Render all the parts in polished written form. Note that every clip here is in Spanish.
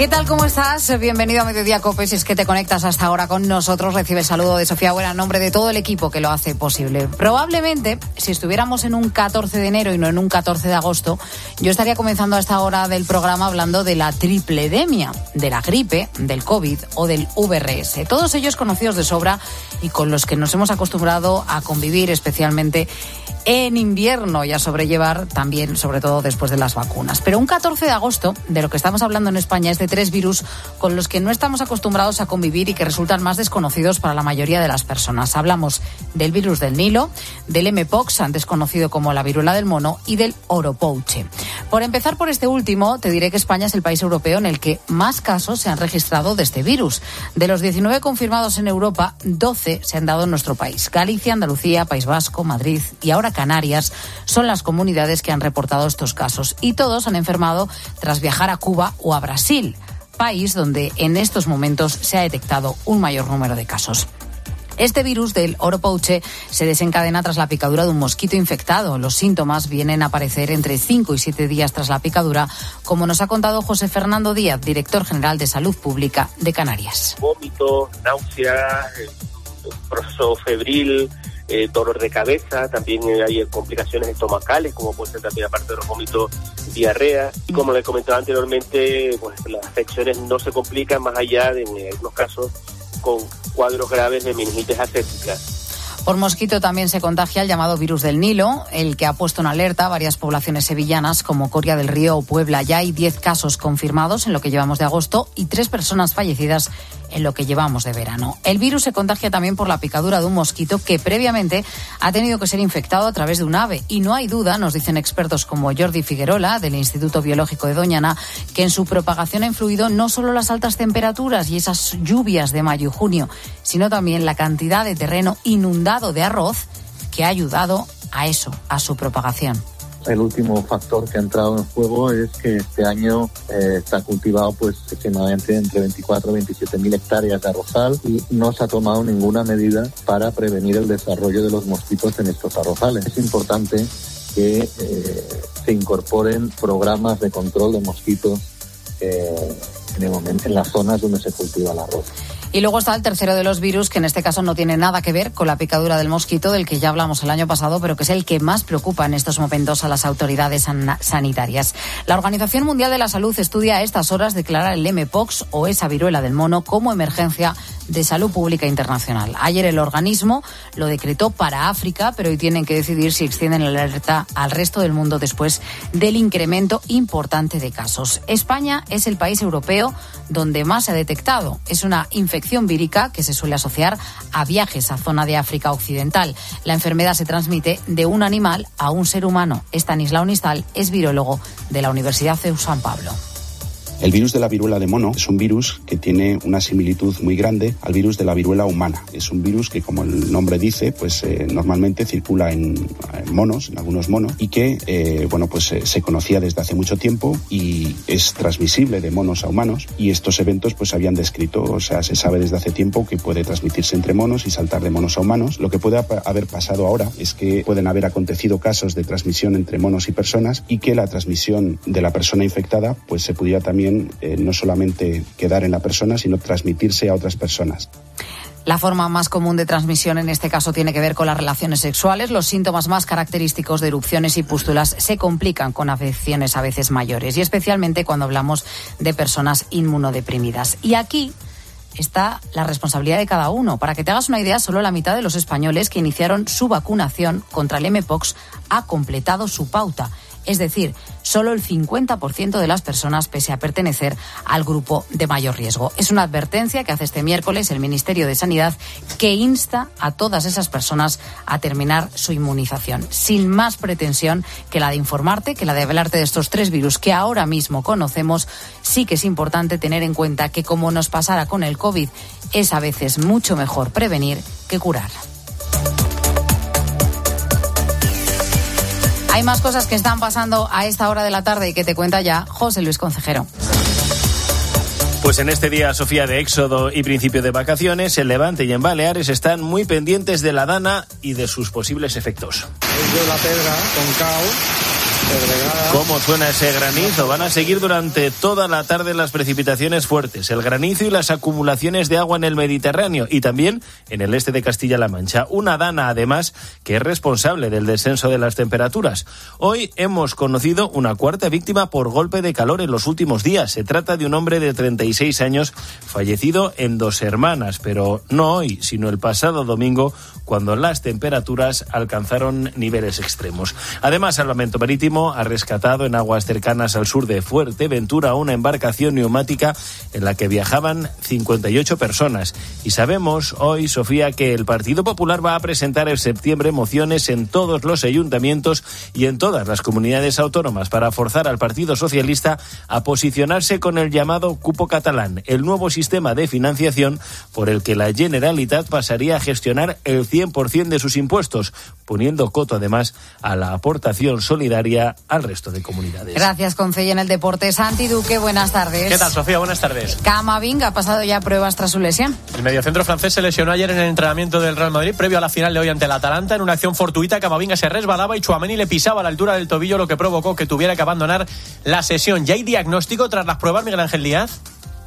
¿Qué tal? ¿Cómo estás? Bienvenido a Mediodía COPE. Si es que te conectas hasta ahora con nosotros, recibe el saludo de Sofía Buera en nombre de todo el equipo que lo hace posible. Probablemente, si estuviéramos en un 14 de enero y no en un 14 de agosto, yo estaría comenzando a esta hora del programa hablando de la tripledemia, de la gripe, del COVID o del VRS. Todos ellos conocidos de sobra y con los que nos hemos acostumbrado a convivir, especialmente en invierno, y a sobrellevar también, sobre todo después de las vacunas. Pero un 14 de agosto, de lo que estamos hablando en España, es de 3 virus con los que no estamos acostumbrados a convivir y que resultan más desconocidos para la mayoría de las personas. Hablamos del virus del Nilo, del Mpox, antes conocido como la viruela del mono, y del oropouche. Por empezar por este último, te diré que España es el país europeo en el que más casos se han registrado de este virus. De los 19 confirmados en Europa, 12 se han dado en nuestro país. Galicia, Andalucía, País Vasco, Madrid y ahora Canarias son las comunidades que han reportado estos casos. Y todos han enfermado tras viajar a Cuba o a Brasil, país donde en estos momentos se ha detectado un mayor número de casos. Este virus del oropouche se desencadena tras la picadura de un mosquito infectado. Los síntomas vienen a aparecer entre 5 y 7 días tras la picadura, como nos ha contado José Fernando Díaz, director general de Salud Pública de Canarias. Vómito, náusea, proceso febril, dolor de cabeza, también hay complicaciones estomacales, como puede ser también, aparte de los vómitos, diarrea. Y como les comentaba anteriormente, pues las afecciones no se complican más allá de, en algunos casos, con cuadros graves de meningitis aséptica. Por mosquito también se contagia el llamado virus del Nilo, el que ha puesto en alerta a varias poblaciones sevillanas como Coria del Río o Puebla. Ya hay 10 casos confirmados en lo que llevamos de agosto y 3 personas fallecidas en lo que llevamos de verano. El virus se contagia también por la picadura de un mosquito que previamente ha tenido que ser infectado a través de un ave. Y no hay duda, nos dicen expertos como Jordi Figuerola, del Instituto Biológico de Doñana, que en su propagación ha influido no solo las altas temperaturas y esas lluvias de mayo y junio, sino también la cantidad de terreno inundado de arroz que ha ayudado a eso, a su propagación. El último factor que ha entrado en juego es que este año está cultivado pues aproximadamente entre 24 y 27 mil hectáreas de arrozal y no se ha tomado ninguna medida para prevenir el desarrollo de los mosquitos en estos arrozales. Es importante que se incorporen programas de control de mosquitos en las zonas donde se cultiva el arroz. Y luego está el tercero de los virus, que en este caso no tiene nada que ver con la picadura del mosquito, del que ya hablamos el año pasado, pero que es el que más preocupa en estos momentos a las autoridades sanitarias. La Organización Mundial de la Salud estudia a estas horas declarar el Mpox o esa viruela del mono como emergencia de salud pública internacional. Ayer el organismo lo decretó para África, pero hoy tienen que decidir si extienden la alerta al resto del mundo después del incremento importante de casos. España es el país europeo donde más se ha detectado. Es una infección vírica que se suele asociar a viajes a zona de África Occidental. La enfermedad se transmite de un animal a un ser humano. Estanislao Nistal es virólogo de la Universidad CEU San Pablo. El virus de la viruela de mono es un virus que tiene una similitud muy grande al virus de la viruela humana. Es un virus que, como el nombre dice, pues normalmente circula en monos, en algunos monos, y que se conocía desde hace mucho tiempo y es transmisible de monos a humanos. Y estos eventos pues se habían descrito, o sea, se sabe desde hace tiempo que puede transmitirse entre monos y saltar de monos a humanos. Lo que puede haber pasado ahora es que pueden haber acontecido casos de transmisión entre monos y personas y que la transmisión de la persona infectada pues se pudiera también no solamente quedar en la persona, sino transmitirse a otras personas. La forma más común de transmisión en este caso tiene que ver con las relaciones sexuales. Los síntomas más característicos de erupciones y pústulas se complican con afecciones a veces mayores y especialmente cuando hablamos de personas inmunodeprimidas. Y aquí está la responsabilidad de cada uno. Para que te hagas una idea, solo la mitad de los españoles que iniciaron su vacunación contra el Mpox ha completado su pauta. Es decir, solo el 50% de las personas pese a pertenecer al grupo de mayor riesgo. Es una advertencia que hace este miércoles el Ministerio de Sanidad, que insta a todas esas personas a terminar su inmunización, sin más pretensión que la de informarte, que la de hablarte de estos 3 virus que ahora mismo conocemos. Sí que es importante tener en cuenta que, como nos pasara con el COVID, es a veces mucho mejor prevenir que curar. Hay más cosas que están pasando a esta hora de la tarde y que te cuenta ya José Luis Concejero. Pues en este día, Sofía, de éxodo y principio de vacaciones, en Levante y en Baleares están muy pendientes de la dana y de sus posibles efectos. Es de la pedra con cao ¿Cómo suena ese granizo? Van a seguir durante toda la tarde las precipitaciones fuertes, el granizo y las acumulaciones de agua en el Mediterráneo y también en el este de Castilla-La Mancha. Una dana, además, que es responsable del descenso de las temperaturas. Hoy hemos conocido una cuarta víctima por golpe de calor en los últimos días. Se trata de un hombre de 36 años fallecido en Dos Hermanas, pero no hoy, sino el pasado domingo, cuando las temperaturas alcanzaron niveles extremos. Además, Salvamento Marítimo ha rescatado en aguas cercanas al sur de Fuerteventura una embarcación neumática en la que viajaban 58 personas. Y sabemos hoy, Sofía, que el Partido Popular va a presentar en septiembre mociones en todos los ayuntamientos y en todas las comunidades autónomas para forzar al Partido Socialista a posicionarse con el llamado cupo catalán, el nuevo sistema de financiación por el que la Generalitat pasaría a gestionar el 100% de sus impuestos, poniendo coto además a la aportación solidaria al resto de comunidades. Gracias, Concey. En el deporte, Santi Duque, buenas tardes. ¿Qué tal, Sofía? Buenas tardes. Camavinga ha pasado ya pruebas tras su lesión. El mediocentro francés se lesionó ayer en el entrenamiento del Real Madrid previo a la final de hoy ante el Atalanta. En una acción fortuita, Camavinga se resbalaba y Tchouaméni le pisaba a la altura del tobillo, lo que provocó que tuviera que abandonar la sesión. ¿Ya hay diagnóstico tras las pruebas, Miguel Ángel Díaz?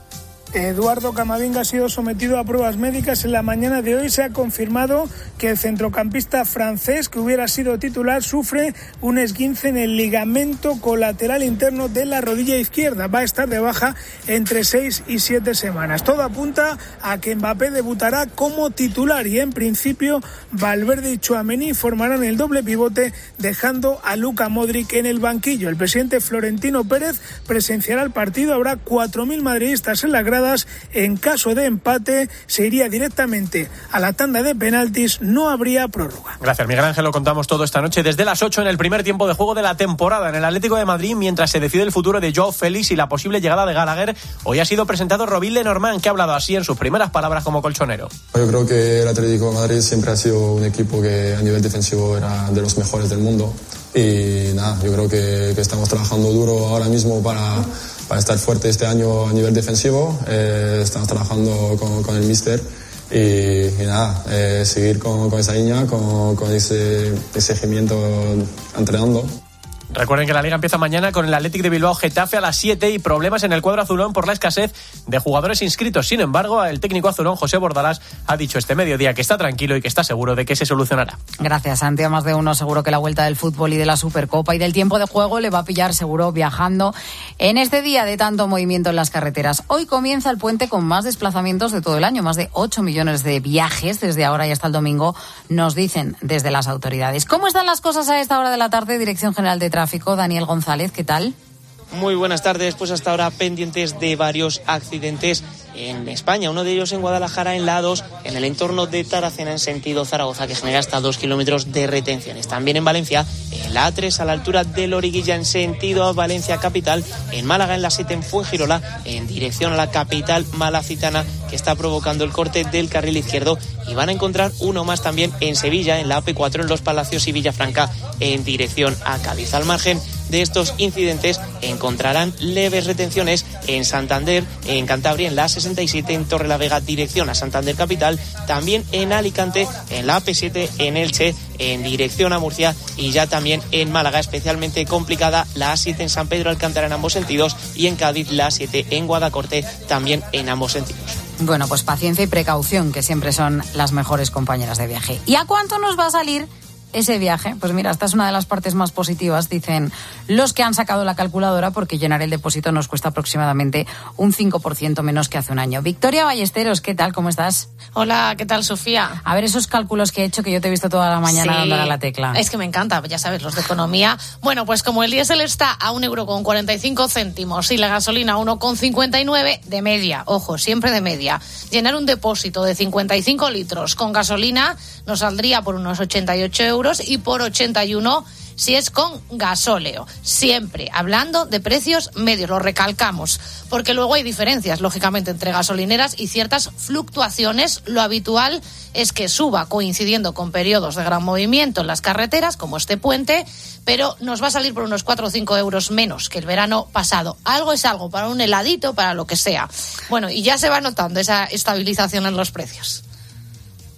Eduardo Camavinga ha sido sometido a pruebas médicas. En la mañana de hoy se ha confirmado que el centrocampista francés, que hubiera sido titular, sufre un esguince en el ligamento colateral interno de la rodilla izquierda. Va a estar de baja entre 6 y 7 semanas. Todo apunta a que Mbappé debutará como titular y en principio Valverde y Tchouaméni formarán el doble pivote, dejando a Luka Modric en el banquillo. El presidente Florentino Pérez presenciará el partido. Habrá 4.000 madridistas en la grada. En caso de empate se iría directamente a la tanda de penaltis, no habría prórroga. Gracias, Miguel Ángel. Lo contamos todo esta noche desde las 8 en el primer tiempo de juego de la temporada en el Atlético de Madrid, mientras se decide el futuro de Joao Félix y la posible llegada de Gallagher. Hoy ha sido presentado Robin Lenormand, que ha hablado así en sus primeras palabras como colchonero. Yo creo que el Atlético de Madrid siempre ha sido un equipo que a nivel defensivo era de los mejores del mundo y nada, yo creo que estamos trabajando duro ahora mismo para estar fuerte este año a nivel defensivo. Estamos trabajando con el míster y nada, seguir con esa línea, con ese seguimiento entrenando. Recuerden que la Liga empieza mañana con el Athletic de Bilbao Getafe a las 7 y problemas en el cuadro azulón por la escasez de jugadores inscritos. Sin embargo, el técnico azulón, José Bordalás, ha dicho este mediodía que está tranquilo y que está seguro de que se solucionará. Gracias, Santi. A más de uno seguro que la vuelta del fútbol y de la Supercopa y del tiempo de juego le va a pillar seguro viajando en este día de tanto movimiento en las carreteras. Hoy comienza el puente con más desplazamientos de todo el año, más de 8 millones de viajes desde ahora y hasta el domingo, nos dicen desde las autoridades. ¿Cómo están las cosas a esta hora de la tarde? Dirección General de Tráfico, Daniel González, ¿qué tal? Muy buenas tardes, pues hasta ahora pendientes de varios accidentes en España, uno de ellos en Guadalajara, en la A2, en el entorno de Tarracena en sentido Zaragoza, que genera hasta 2 kilómetros de retenciones. También en Valencia, en la A3 a la altura de Loriguilla en sentido Valencia capital, en Málaga en la 7 en Fuengirola, en dirección a la capital malacitana, que está provocando el corte del carril izquierdo, y van a encontrar uno más también en Sevilla, en la AP4 en Los Palacios y Villafranca, en dirección a Cádiz. Al margen de estos incidentes encontrarán leves retenciones en Santander, en Cantabria, en la A67 en Torrelavega, dirección a Santander capital, también en Alicante, en la AP7 en Elche, en dirección a Murcia, y ya también en Málaga, especialmente complicada la A7 en San Pedro Alcántara en ambos sentidos, y en Cádiz la A7 en Guadacorte también en ambos sentidos. Bueno, pues paciencia y precaución, que siempre son las mejores compañeras de viaje. ¿Y a cuánto nos va a salir ese viaje? Pues mira, esta es una de las partes más positivas, dicen los que han sacado la calculadora, porque llenar el depósito nos cuesta aproximadamente un 5% menos que hace un año. Victoria Ballesteros, ¿qué tal? ¿Cómo estás? Hola, ¿qué tal, Sofía? A ver, esos cálculos que he hecho, que yo te he visto toda la mañana dándole a la tecla. Es que me encanta, ya sabes, los de economía. Bueno, pues como el diésel está a 1,45 € y la gasolina a 1,59 de media, ojo, siempre de media, llenar un depósito de 55 litros con gasolina nos saldría por unos 88 € y por 81 si es con gasóleo. Siempre hablando de precios medios, lo recalcamos, porque luego hay diferencias, lógicamente, entre gasolineras y ciertas fluctuaciones. Lo habitual es que suba coincidiendo con periodos de gran movimiento en las carreteras, como este puente, pero nos va a salir por unos 4 o 5 euros menos que el verano pasado. Algo es algo, para un heladito, para lo que sea. Bueno, y ya se va notando esa estabilización en los precios.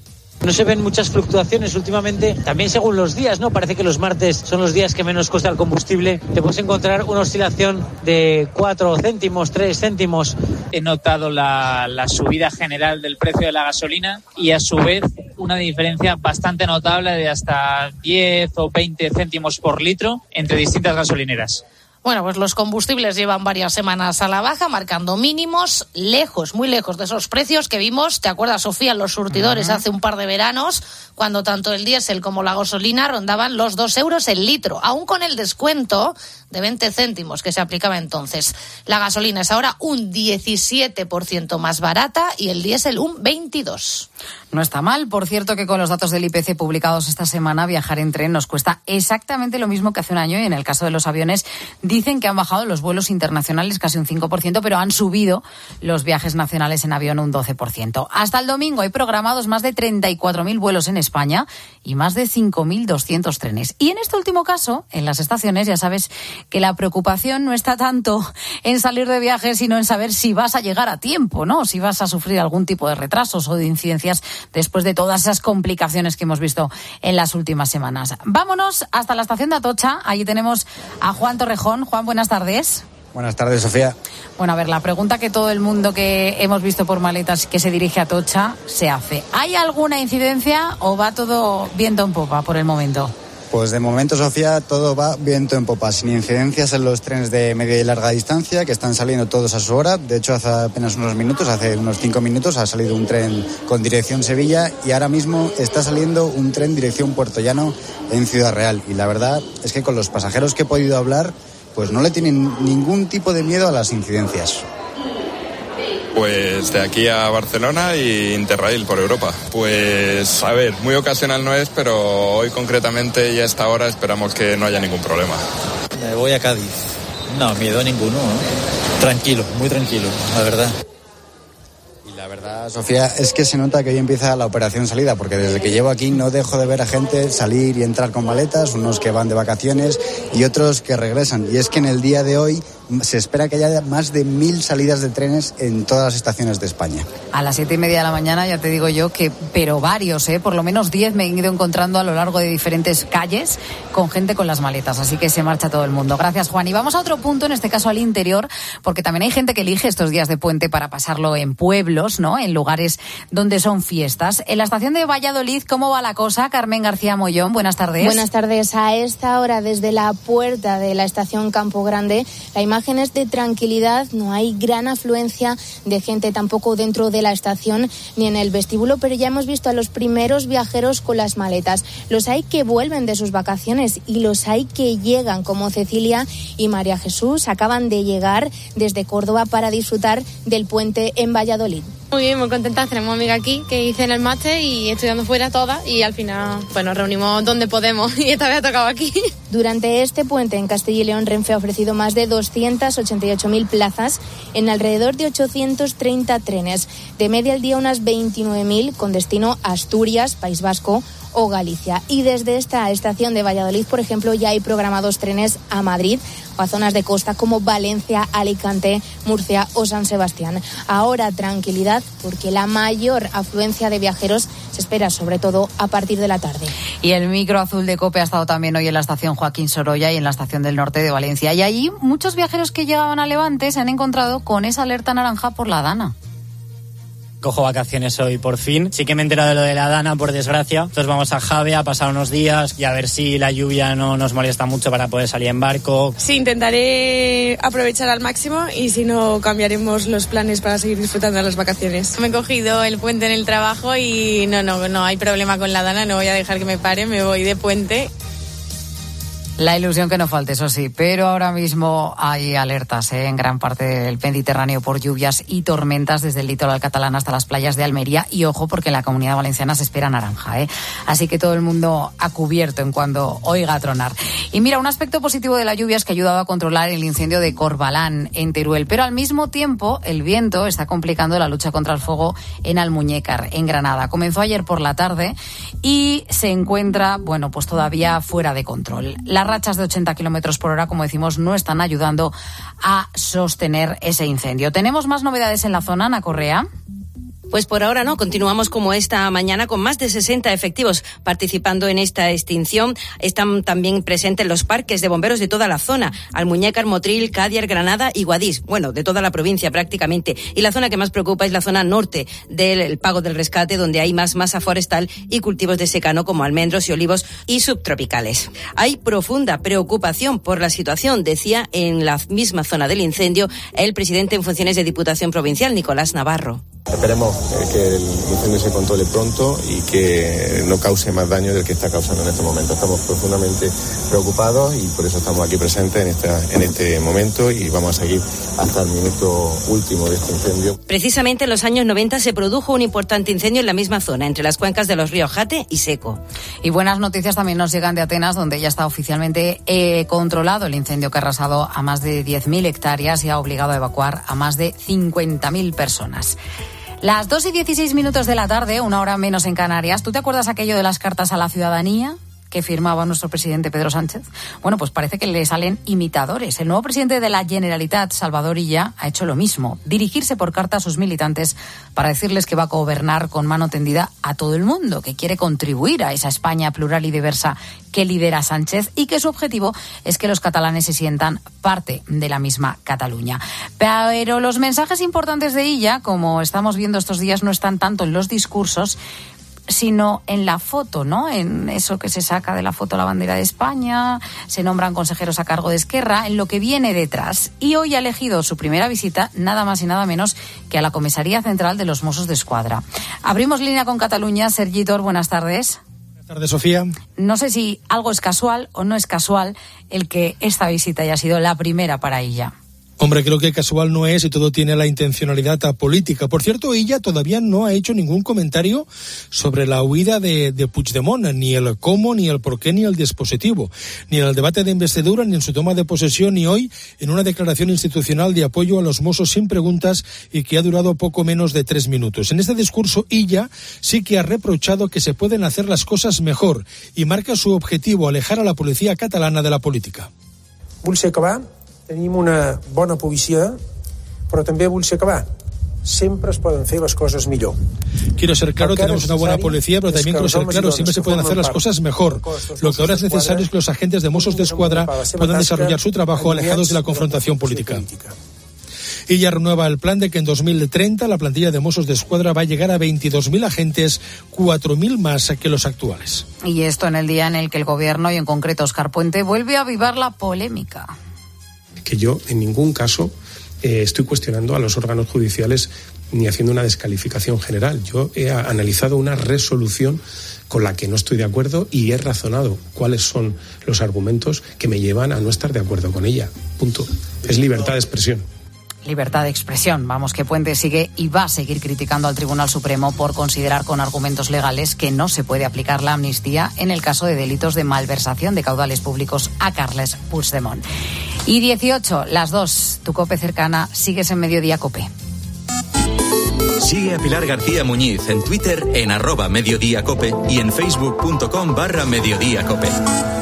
No se ven muchas fluctuaciones últimamente, también según los días, ¿no? Parece que los martes son los días que menos cuesta el combustible. Te puedes encontrar una oscilación de 4 céntimos, 3 céntimos. He notado la subida general del precio de la gasolina y a su vez una diferencia bastante notable de hasta 10 o 20 céntimos por litro entre distintas gasolineras. Bueno, pues los combustibles llevan varias semanas a la baja, marcando mínimos lejos, muy lejos de esos precios que vimos, ¿te acuerdas, Sofía, en los surtidores hace un par de veranos, cuando tanto el diésel como la gasolina rondaban los 2 euros el litro, aún con el descuento de 20 céntimos que se aplicaba entonces. La gasolina es ahora un 17% más barata y el diésel un 22%. No está mal. Por cierto, que con los datos del IPC publicados esta semana, viajar en tren nos cuesta exactamente lo mismo que hace un año, y en el caso de los aviones dicen que han bajado los vuelos internacionales casi un 5%, pero han subido los viajes nacionales en avión un 12%. Hasta el domingo hay programados más de 34.000 vuelos en España y más de 5.200 trenes. Y en este último caso, en las estaciones, ya sabes que la preocupación no está tanto en salir de viaje, sino en saber si vas a llegar a tiempo, ¿no? Si vas a sufrir algún tipo de retrasos o de incidencias después de todas esas complicaciones que hemos visto en las últimas semanas. Vámonos hasta la estación de Atocha. Allí tenemos a Juan Torrejón. Juan, buenas tardes. Buenas tardes, Sofía. Bueno, a ver, la pregunta que todo el mundo que hemos visto por maletas que se dirige a Atocha se hace. ¿Hay alguna incidencia o va todo viento en popa por el momento? Pues de momento, Sofía, todo va viento en popa, sin incidencias en los trenes de media y larga distancia, que están saliendo todos a su hora. De hecho, hace apenas unos minutos, hace unos 5 minutos, ha salido un tren con dirección Sevilla y ahora mismo está saliendo un tren dirección Puerto Llano en Ciudad Real. Y la verdad es que con los pasajeros que he podido hablar, pues no le tienen ningún tipo de miedo a las incidencias. Pues de aquí a Barcelona y Interrail por Europa. Pues a ver, muy ocasional no es, pero hoy concretamente y a esta hora esperamos que no haya ningún problema. Me voy a Cádiz. No, miedo ninguno, ¿eh? Tranquilo, muy tranquilo, la verdad. La verdad, Sofía, es que se nota que hoy empieza la operación salida, porque desde que llevo aquí no dejo de ver a gente salir y entrar con maletas, unos que van de vacaciones y otros que regresan. Y es que en el día de hoy se espera que haya más de 1.000 salidas de trenes en todas las estaciones de España. A las 7:30 de la mañana, ya te digo yo que, pero varios, por lo menos 10 me he ido encontrando a lo largo de diferentes calles con gente con las maletas, así que se marcha todo el mundo. Gracias, Juan. Y vamos a otro punto, en este caso al interior, porque también hay gente que elige estos días de puente para pasarlo en pueblos, ¿no? En lugares donde son fiestas. En la estación de Valladolid, ¿cómo va la cosa? Carmen García Mollón, buenas tardes. Buenas tardes. A esta hora, desde la puerta de la estación Campo Grande, la imagen es de tranquilidad, no hay gran afluencia de gente tampoco dentro de la estación ni en el vestíbulo, pero ya hemos visto a los primeros viajeros con las maletas. Los hay que vuelven de sus vacaciones y los hay que llegan, como Cecilia y María Jesús, acaban de llegar desde Córdoba para disfrutar del puente en Valladolid. Muy bien, muy contentas. Tenemos amiga aquí que hice en el máster y estudiando fuera todas, y al final pues nos reunimos donde podemos y esta vez ha tocado aquí. Durante este puente en Castilla y León, Renfe ha ofrecido más de 288.000 plazas en alrededor de 830 trenes. De media al día unas 29.000 con destino a Asturias, País Vasco o Galicia. Y desde esta estación de Valladolid, por ejemplo, ya hay programados trenes a Madrid o a zonas de costa como Valencia, Alicante, Murcia o San Sebastián. Ahora tranquilidad, porque la mayor afluencia de viajeros se espera sobre todo a partir de la tarde. Y el micro azul de COPE ha estado también hoy en la estación Joaquín Sorolla y en la estación del norte de Valencia. Y allí muchos viajeros que llegaban a Levante se han encontrado con esa alerta naranja por la Dana. Cojo vacaciones hoy, por fin. Sí que me he enterado de lo de la Dana, por desgracia. Entonces vamos a Jave a pasar unos días y a ver si la lluvia no nos molesta mucho para poder salir en barco. Sí, intentaré aprovechar al máximo y si no cambiaremos los planes para seguir disfrutando de las vacaciones. Me he cogido el puente en el trabajo y no hay problema con la Dana, no voy a dejar que me pare, me voy de puente. La ilusión que no falte, eso sí, pero ahora mismo hay alertas en gran parte del Mediterráneo por lluvias y tormentas desde el litoral catalán hasta las playas de Almería, y ojo porque en la Comunidad Valenciana se espera naranja, así que todo el mundo a cubierto en cuando oiga tronar. Y mira, un aspecto positivo de la lluvia es que ha ayudado a controlar el incendio de Corbalán en Teruel, pero al mismo tiempo el viento está complicando la lucha contra el fuego en Almuñécar, en Granada. Comenzó ayer por la tarde y se encuentra, pues todavía fuera de control. Las rachas de 80 kilómetros por hora, como decimos, no están ayudando a sostener ese incendio. ¿Tenemos más novedades en la zona, Ana Correa? Pues por ahora no, continuamos como esta mañana con más de 60 efectivos participando en esta extinción. Están también presentes los parques de bomberos de toda la zona, Almuñécar, Motril, Cádiz, Granada y Guadix, bueno, de toda la provincia prácticamente. Y la zona que más preocupa es la zona norte del Pago del Rescate, donde hay más masa forestal y cultivos de secano como almendros y olivos y subtropicales. Hay profunda preocupación por la situación, decía en la misma zona del incendio el presidente en funciones de Diputación Provincial, Nicolás Navarro. Esperemos que el incendio se controle pronto y que no cause más daño del que está causando en este momento. Estamos profundamente preocupados y por eso estamos aquí presentes en este momento y vamos a seguir hasta el minuto último de este incendio. Precisamente en los años 90 se produjo un importante incendio en la misma zona, entre las cuencas de los ríos Jate y Seco. Y buenas noticias también nos llegan de Atenas, donde ya está oficialmente controlado el incendio que ha arrasado a más de 10.000 hectáreas y ha obligado a evacuar a más de 50.000 personas. Las 2:16 de la tarde, una hora menos en Canarias. ¿Tú te acuerdas aquello de las cartas a la ciudadanía que firmaba nuestro presidente Pedro Sánchez? Bueno, pues parece que le salen imitadores. El nuevo presidente de la Generalitat, Salvador Illa, ha hecho lo mismo. Dirigirse por carta a sus militantes para decirles que va a gobernar con mano tendida a todo el mundo, que quiere contribuir a esa España plural y diversa que lidera Sánchez y que su objetivo es que los catalanes se sientan parte de la misma Cataluña. Pero los mensajes importantes de Illa, como estamos viendo estos días, no están tanto en los discursos, sino en la foto, ¿no? En eso que se saca de la foto la bandera de España, se nombran consejeros a cargo de Esquerra, en lo que viene detrás. Y hoy ha elegido su primera visita nada más y nada menos que a la Comisaría Central de los Mossos d'Esquadra. Abrimos línea con Cataluña. Sergi Tor, buenas tardes. Buenas tardes, Sofía. No sé si algo es casual o no es casual el que esta visita haya sido la primera para ella. Hombre, creo que casual no es y todo tiene la intencionalidad política. Por cierto, ella todavía no ha hecho ningún comentario sobre la huida de Puigdemont, ni el cómo, ni el por qué, ni el dispositivo, ni en el debate de investidura, ni en su toma de posesión, ni hoy en una declaración institucional de apoyo a los Mossos sin preguntas y que ha durado poco menos de 3 minutos. En este discurso, ella sí que ha reprochado que se pueden hacer las cosas mejor y marca su objetivo, alejar a la policía catalana de la política. Vull ser acabar. Tenim una bona policia, però també vull ser acabar. Siempre se pueden hacer las cosas mejor. Quiero ser claro, tenemos una buena policía, pero también quiero ser claro, siempre se pueden hacer las cosas mejor. Lo que ahora es necesario es que los agentes de Mossos d'Esquadra puedan desarrollar su trabajo alejados de la confrontación política. Y ya renueva el plan de que en 2030 la plantilla de Mossos d'Esquadra va a llegar a 22.000 agentes, 4.000 más que los actuales. Y esto en el día en el que el gobierno, y en concreto Óscar Puente, vuelve a avivar la polémica. Que yo en ningún caso estoy cuestionando a los órganos judiciales ni haciendo una descalificación general. Yo he analizado una resolución con la que no estoy de acuerdo y he razonado cuáles son los argumentos que me llevan a no estar de acuerdo con ella. Punto. Es libertad de expresión. Libertad de expresión. Vamos, que Puente sigue y va a seguir criticando al Tribunal Supremo por considerar con argumentos legales que no se puede aplicar la amnistía en el caso de delitos de malversación de caudales públicos a Carles Puigdemont. Y 18, las 2, tu COPE cercana, sigues en Mediodía COPE. Sigue a Pilar García Muñiz en Twitter en @mediodíacope y en facebook.com/mediodíacope.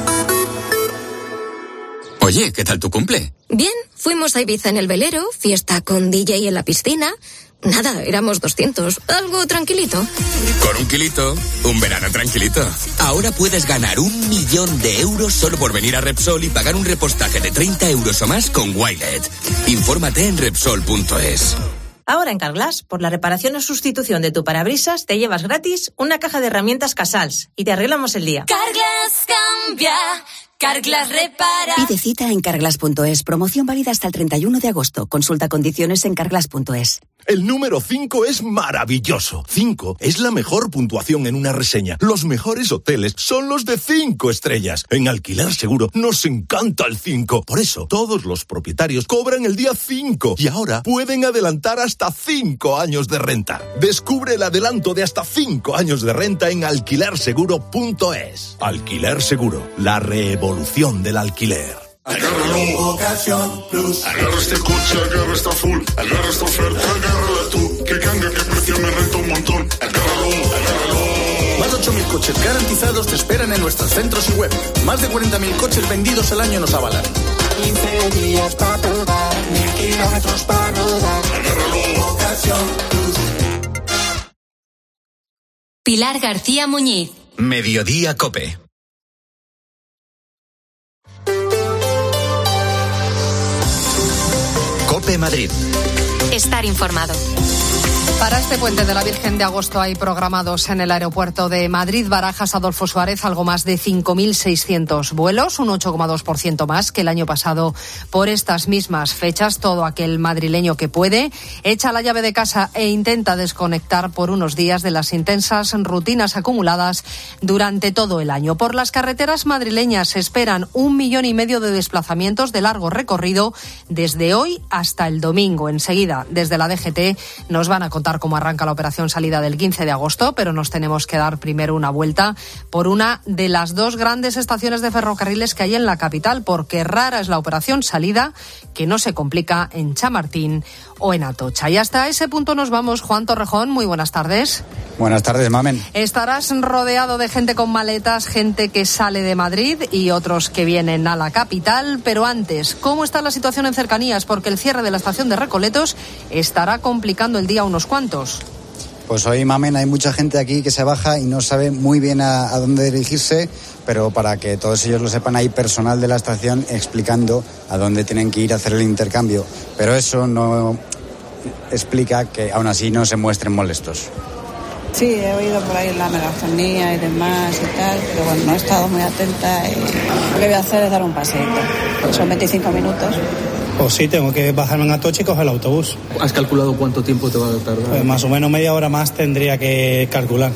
Oye, ¿qué tal tu cumple? Bien, fuimos a Ibiza en el velero, fiesta con DJ en la piscina. Nada, éramos 200, algo tranquilito. Con un kilito, un verano tranquilito. Ahora puedes ganar 1 millón de euros solo por venir a Repsol y pagar un repostaje de 30 euros o más con Wilet. Infórmate en Repsol.es. Ahora en Carglass, por la reparación o sustitución de tu parabrisas, te llevas gratis una caja de herramientas Casals y te arreglamos el día. Carglass cambia, Carglass repara. Pide cita en Carglass.es. Promoción válida hasta el 31 de agosto. Consulta condiciones en Carglass.es. El número 5 es maravilloso. 5 es la mejor puntuación en una reseña. Los mejores hoteles son los de 5 estrellas. En Alquiler Seguro nos encanta el 5. Por eso, todos los propietarios cobran el día 5 y ahora pueden adelantar hasta 5 años de renta. Descubre el adelanto de hasta 5 años de renta en alquilerseguro.es. Alquiler Seguro, la revolución del alquiler. Agárralo, Ocasión Plus. Agarra este coche, agarra esta full. Agarra esta oferta, agárrala tú. Que canga, que precio, me renta un montón. Agárralo, agárralo. Más de 8.000 coches garantizados te esperan en nuestros centros y web. Más de 40.000 coches vendidos al año nos avalan. 15 días para probar, 1.000 kilómetros para rodar. Agárralo, Ocasión Plus. Pilar García Muñiz. Mediodía COPE. COPE Madrid. Estar informado. Para este puente de la Virgen de Agosto hay programados en el aeropuerto de Madrid, Barajas, Adolfo Suárez, algo más de 5.600 vuelos, un 8,2% más que el año pasado por estas mismas fechas. Todo aquel madrileño que puede echa la llave de casa e intenta desconectar por unos días de las intensas rutinas acumuladas durante todo el año. Por las carreteras madrileñas se esperan 1,5 millones de desplazamientos de largo recorrido desde hoy hasta el domingo. Enseguida, desde la DGT, nos van a contar cómo arranca la operación salida del 15 de agosto, pero nos tenemos que dar primero una vuelta por una de las dos grandes estaciones de ferrocarriles que hay en la capital, porque rara es la operación salida que no se complica en Chamartín o en Atocha. Y hasta ese punto nos vamos. Juan Torrejón, muy buenas tardes. Buenas tardes, Mamen. Estarás rodeado de gente con maletas, gente que sale de Madrid y otros que vienen a la capital, pero antes, ¿cómo está la situación en cercanías? Porque el cierre de la estación de Recoletos estará complicando el día a unos cuantos. Pues hoy, Mamen, hay mucha gente aquí que se baja y no sabe muy bien a dónde dirigirse, pero para que todos ellos lo sepan, hay personal de la estación explicando a dónde tienen que ir a hacer el intercambio. Pero eso no explica que aún así no se muestren molestos. Sí, he oído por ahí la megafonía y demás y tal, pero bueno, no he estado muy atenta y lo que voy a hacer es dar un paseito. Son 25 minutos. Pues sí, tengo que bajarme en Atocha y coger el autobús. ¿Has calculado cuánto tiempo te va a tardar? Pues más o menos media hora más tendría que calcular.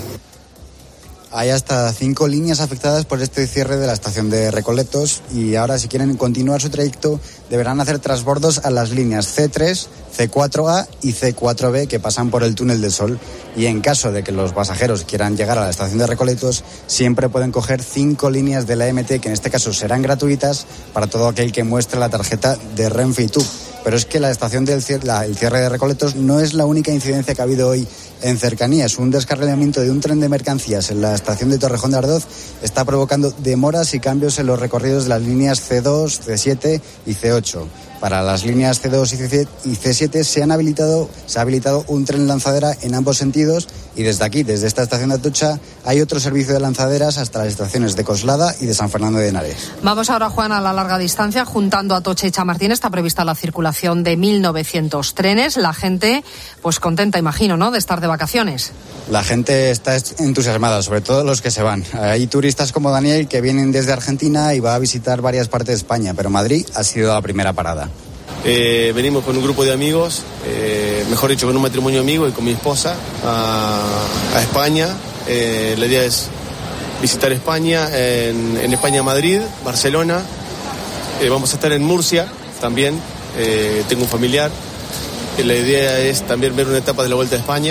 Hay hasta 5 líneas afectadas por este cierre de la estación de Recoletos y ahora, si quieren continuar su trayecto, deberán hacer transbordos a las líneas C3, C4A y C4B que pasan por el Túnel del Sol. Y en caso de que los pasajeros quieran llegar a la estación de Recoletos, siempre pueden coger 5 líneas de la MT, que en este caso serán gratuitas para todo aquel que muestre la tarjeta de Renfe y TUV. Pero es que la estación del el cierre de Recoletos no es la única incidencia que ha habido hoy en cercanías. Un descarrilamiento de un tren de mercancías en la estación de Torrejón de Ardoz está provocando demoras y cambios en los recorridos de las líneas C2, C7 y C8. Para las líneas C2 y C7 se ha habilitado un tren lanzadera en ambos sentidos y desde aquí, desde esta estación de Atocha, hay otro servicio de lanzaderas hasta las estaciones de Coslada y de San Fernando de Henares. Vamos ahora, Juan, a la larga distancia. Juntando Atocha y Chamartín está prevista la circulación de 1.900 trenes. La gente, pues contenta, imagino, ¿no?, de estar de vacaciones. La gente está entusiasmada, sobre todo los que se van. Hay turistas como Daniel que vienen desde Argentina y va a visitar varias partes de España, pero Madrid ha sido la primera parada. Venimos con un grupo de amigos, mejor dicho, con un matrimonio amigo y con mi esposa a España. La idea es visitar España, en España Madrid, Barcelona. Vamos a estar en Murcia también, tengo un familiar. La idea es también ver una etapa de la Vuelta a España.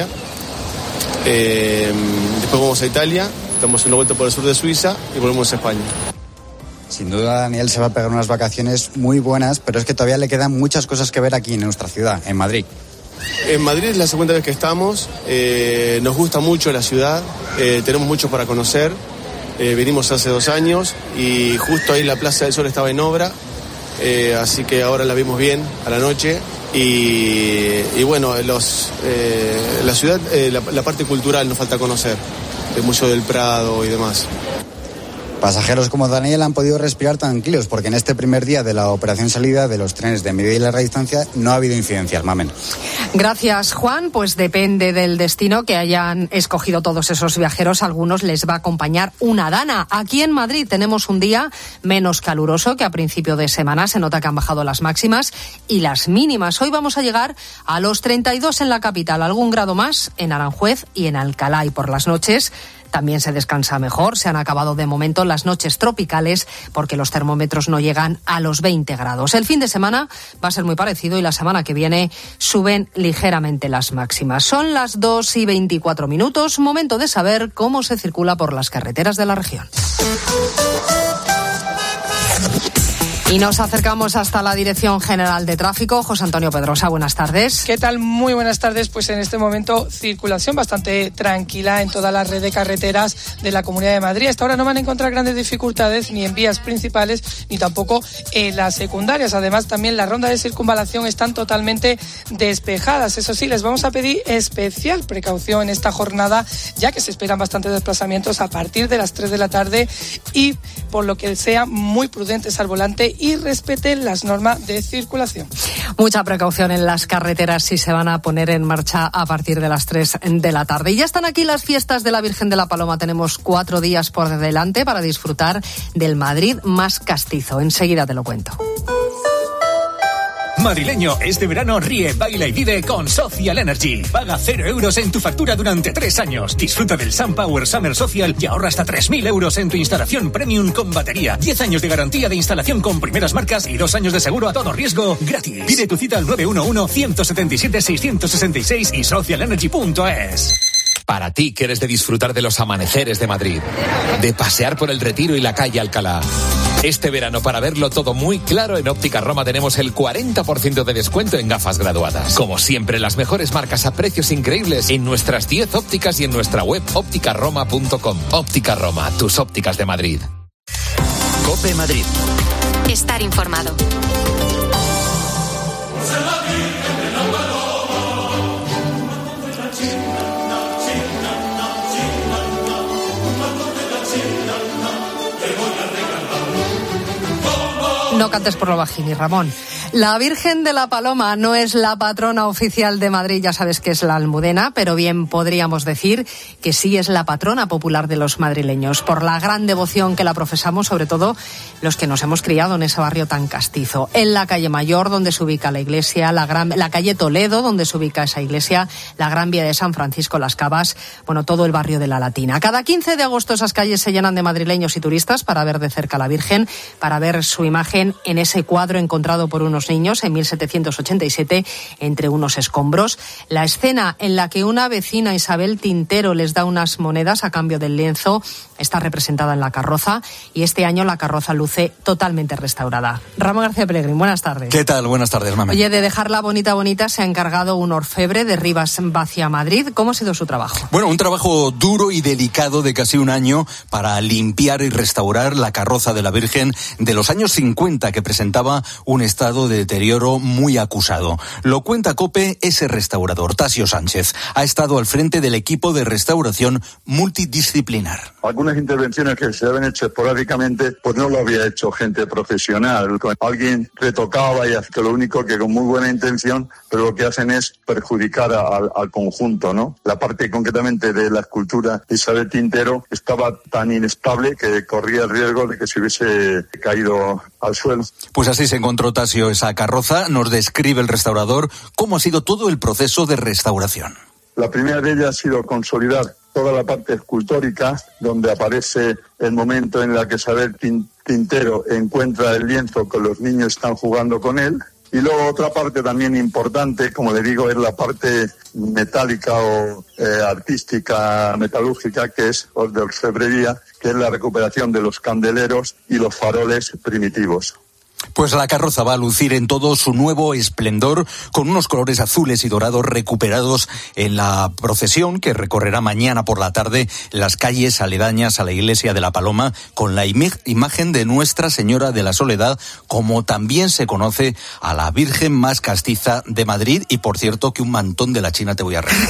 Después vamos a Italia, damos una vuelta por el sur de Suiza y volvemos a España. Sin duda, Daniel se va a pegar unas vacaciones muy buenas, pero es que todavía le quedan muchas cosas que ver aquí en nuestra ciudad, en Madrid. En Madrid es la segunda vez que estamos, nos gusta mucho la ciudad, tenemos mucho para conocer. Venimos hace 2 años y justo ahí la Plaza del Sol estaba en obra, así que ahora la vimos bien a la noche. Y bueno, la ciudad, la parte cultural nos falta conocer, el Museo del Prado y demás. Pasajeros como Daniel han podido respirar tranquilos porque en este primer día de la operación salida de los trenes de media y larga distancia no ha habido incidencias, Mamen. Gracias, Juan. Pues depende del destino que hayan escogido todos esos viajeros. A algunos les va a acompañar una dana. Aquí en Madrid tenemos un día menos caluroso que a principio de semana. Se nota que han bajado las máximas y las mínimas. Hoy vamos a llegar a los 32 en la capital, algún grado más en Aranjuez y en Alcalá. Y por las noches también se descansa mejor. Se han acabado de momento las noches tropicales porque los termómetros no llegan a los 20 grados. El fin de semana va a ser muy parecido y la semana que viene suben ligeramente las máximas. Son las 2:24. Momento de saber cómo se circula por las carreteras de la región. Y nos acercamos hasta la Dirección General de Tráfico. José Antonio Pedrosa, buenas tardes. ¿Qué tal? Muy buenas tardes. Pues en este momento circulación bastante tranquila en toda la red de carreteras de la Comunidad de Madrid. Hasta ahora no van a encontrar grandes dificultades ni en vías principales ni tampoco en las secundarias. Además, también la ronda de circunvalación están totalmente despejadas. Eso sí, les vamos a pedir especial precaución en esta jornada, ya que se esperan bastantes desplazamientos a partir de las 3 de la tarde y por lo que sean muy prudentes al volante y respeten las normas de circulación. Mucha precaución en las carreteras si se van a poner en marcha a partir de las 3 de la tarde. Y ya están aquí las fiestas de la Virgen de la Paloma. Tenemos 4 días por delante para disfrutar del Madrid más castizo. Enseguida te lo cuento. Madrileño, este verano ríe, baila y vive con Social Energy. Paga 0 euros en tu factura durante 3 años. Disfruta del SunPower Summer Social y ahorra hasta 3.000 euros en tu instalación premium con batería. 10 años de garantía de instalación con primeras marcas y 2 años de seguro a todo riesgo gratis. Pide tu cita al 911-177-666 y socialenergy.es. Para ti que eres de disfrutar de los amaneceres de Madrid, de pasear por el Retiro y la calle Alcalá. Este verano, para verlo todo muy claro, en Óptica Roma tenemos el 40% de descuento en gafas graduadas. Como siempre, las mejores marcas a precios increíbles en nuestras 10 ópticas y en nuestra web ópticaroma.com. Óptica Roma, tus ópticas de Madrid. COPE Madrid. Estar informado. No cantes por lo bajini, Ramón. La Virgen de la Paloma no es la patrona oficial de Madrid, ya sabes que es la Almudena, pero bien podríamos decir que sí es la patrona popular de los madrileños, por la gran devoción que la profesamos, sobre todo los que nos hemos criado en ese barrio tan castizo. En la calle Mayor, donde se ubica la iglesia, la calle Toledo, donde se ubica esa iglesia, la Gran Vía de San Francisco, Las Cavas, bueno, todo el barrio de la Latina. Cada 15 de agosto esas calles se llenan de madrileños y turistas para ver de cerca a la Virgen, para ver su imagen en ese cuadro encontrado por unos niños en 1787 entre unos escombros. La escena en la que una vecina, Isabel Tintero, les da unas monedas a cambio del lienzo está representada en la carroza y este año la carroza luce totalmente restaurada. Ramón García Pellegrín, buenas tardes. ¿Qué tal? Buenas tardes, mami. Oye, de dejarla bonita se ha encargado un orfebre de Rivas hacia Madrid. ¿Cómo ha sido su trabajo? Bueno, un trabajo duro y delicado de casi un año para limpiar y restaurar la carroza de la Virgen de los años 50 que presentaba un estado de deterioro muy acusado. Lo cuenta COPE ese restaurador, Tasio Sánchez. Ha estado al frente del equipo de restauración multidisciplinar. Algunas intervenciones que se habían hecho esporádicamente, pues no lo había hecho gente profesional. Alguien retocaba y hace lo único que con muy buena intención, pero lo que hacen es perjudicar al conjunto, ¿no? La parte concretamente de la escultura de Isabel Tintero estaba tan inestable que corría el riesgo de que se hubiese caído al suelo. Pues así se encontró Tasio esa carroza. Nos describe el restaurador cómo ha sido todo el proceso de restauración. La primera de ellas ha sido consolidar toda la parte escultórica, donde aparece el momento en el que Isabel Tintero encuentra el lienzo que los niños están jugando con él. Y luego otra parte también importante, como le digo, es la parte metálica o artística, metalúrgica, que es de orfebrería, que es la recuperación de los candeleros y los faroles primitivos. Pues la carroza va a lucir en todo su nuevo esplendor, con unos colores azules y dorados recuperados en la procesión que recorrerá mañana por la tarde las calles aledañas a la iglesia de la Paloma, con la imagen de Nuestra Señora de la Soledad, como también se conoce a la Virgen más castiza de Madrid. Y por cierto, que un mantón de la China te voy a regalar.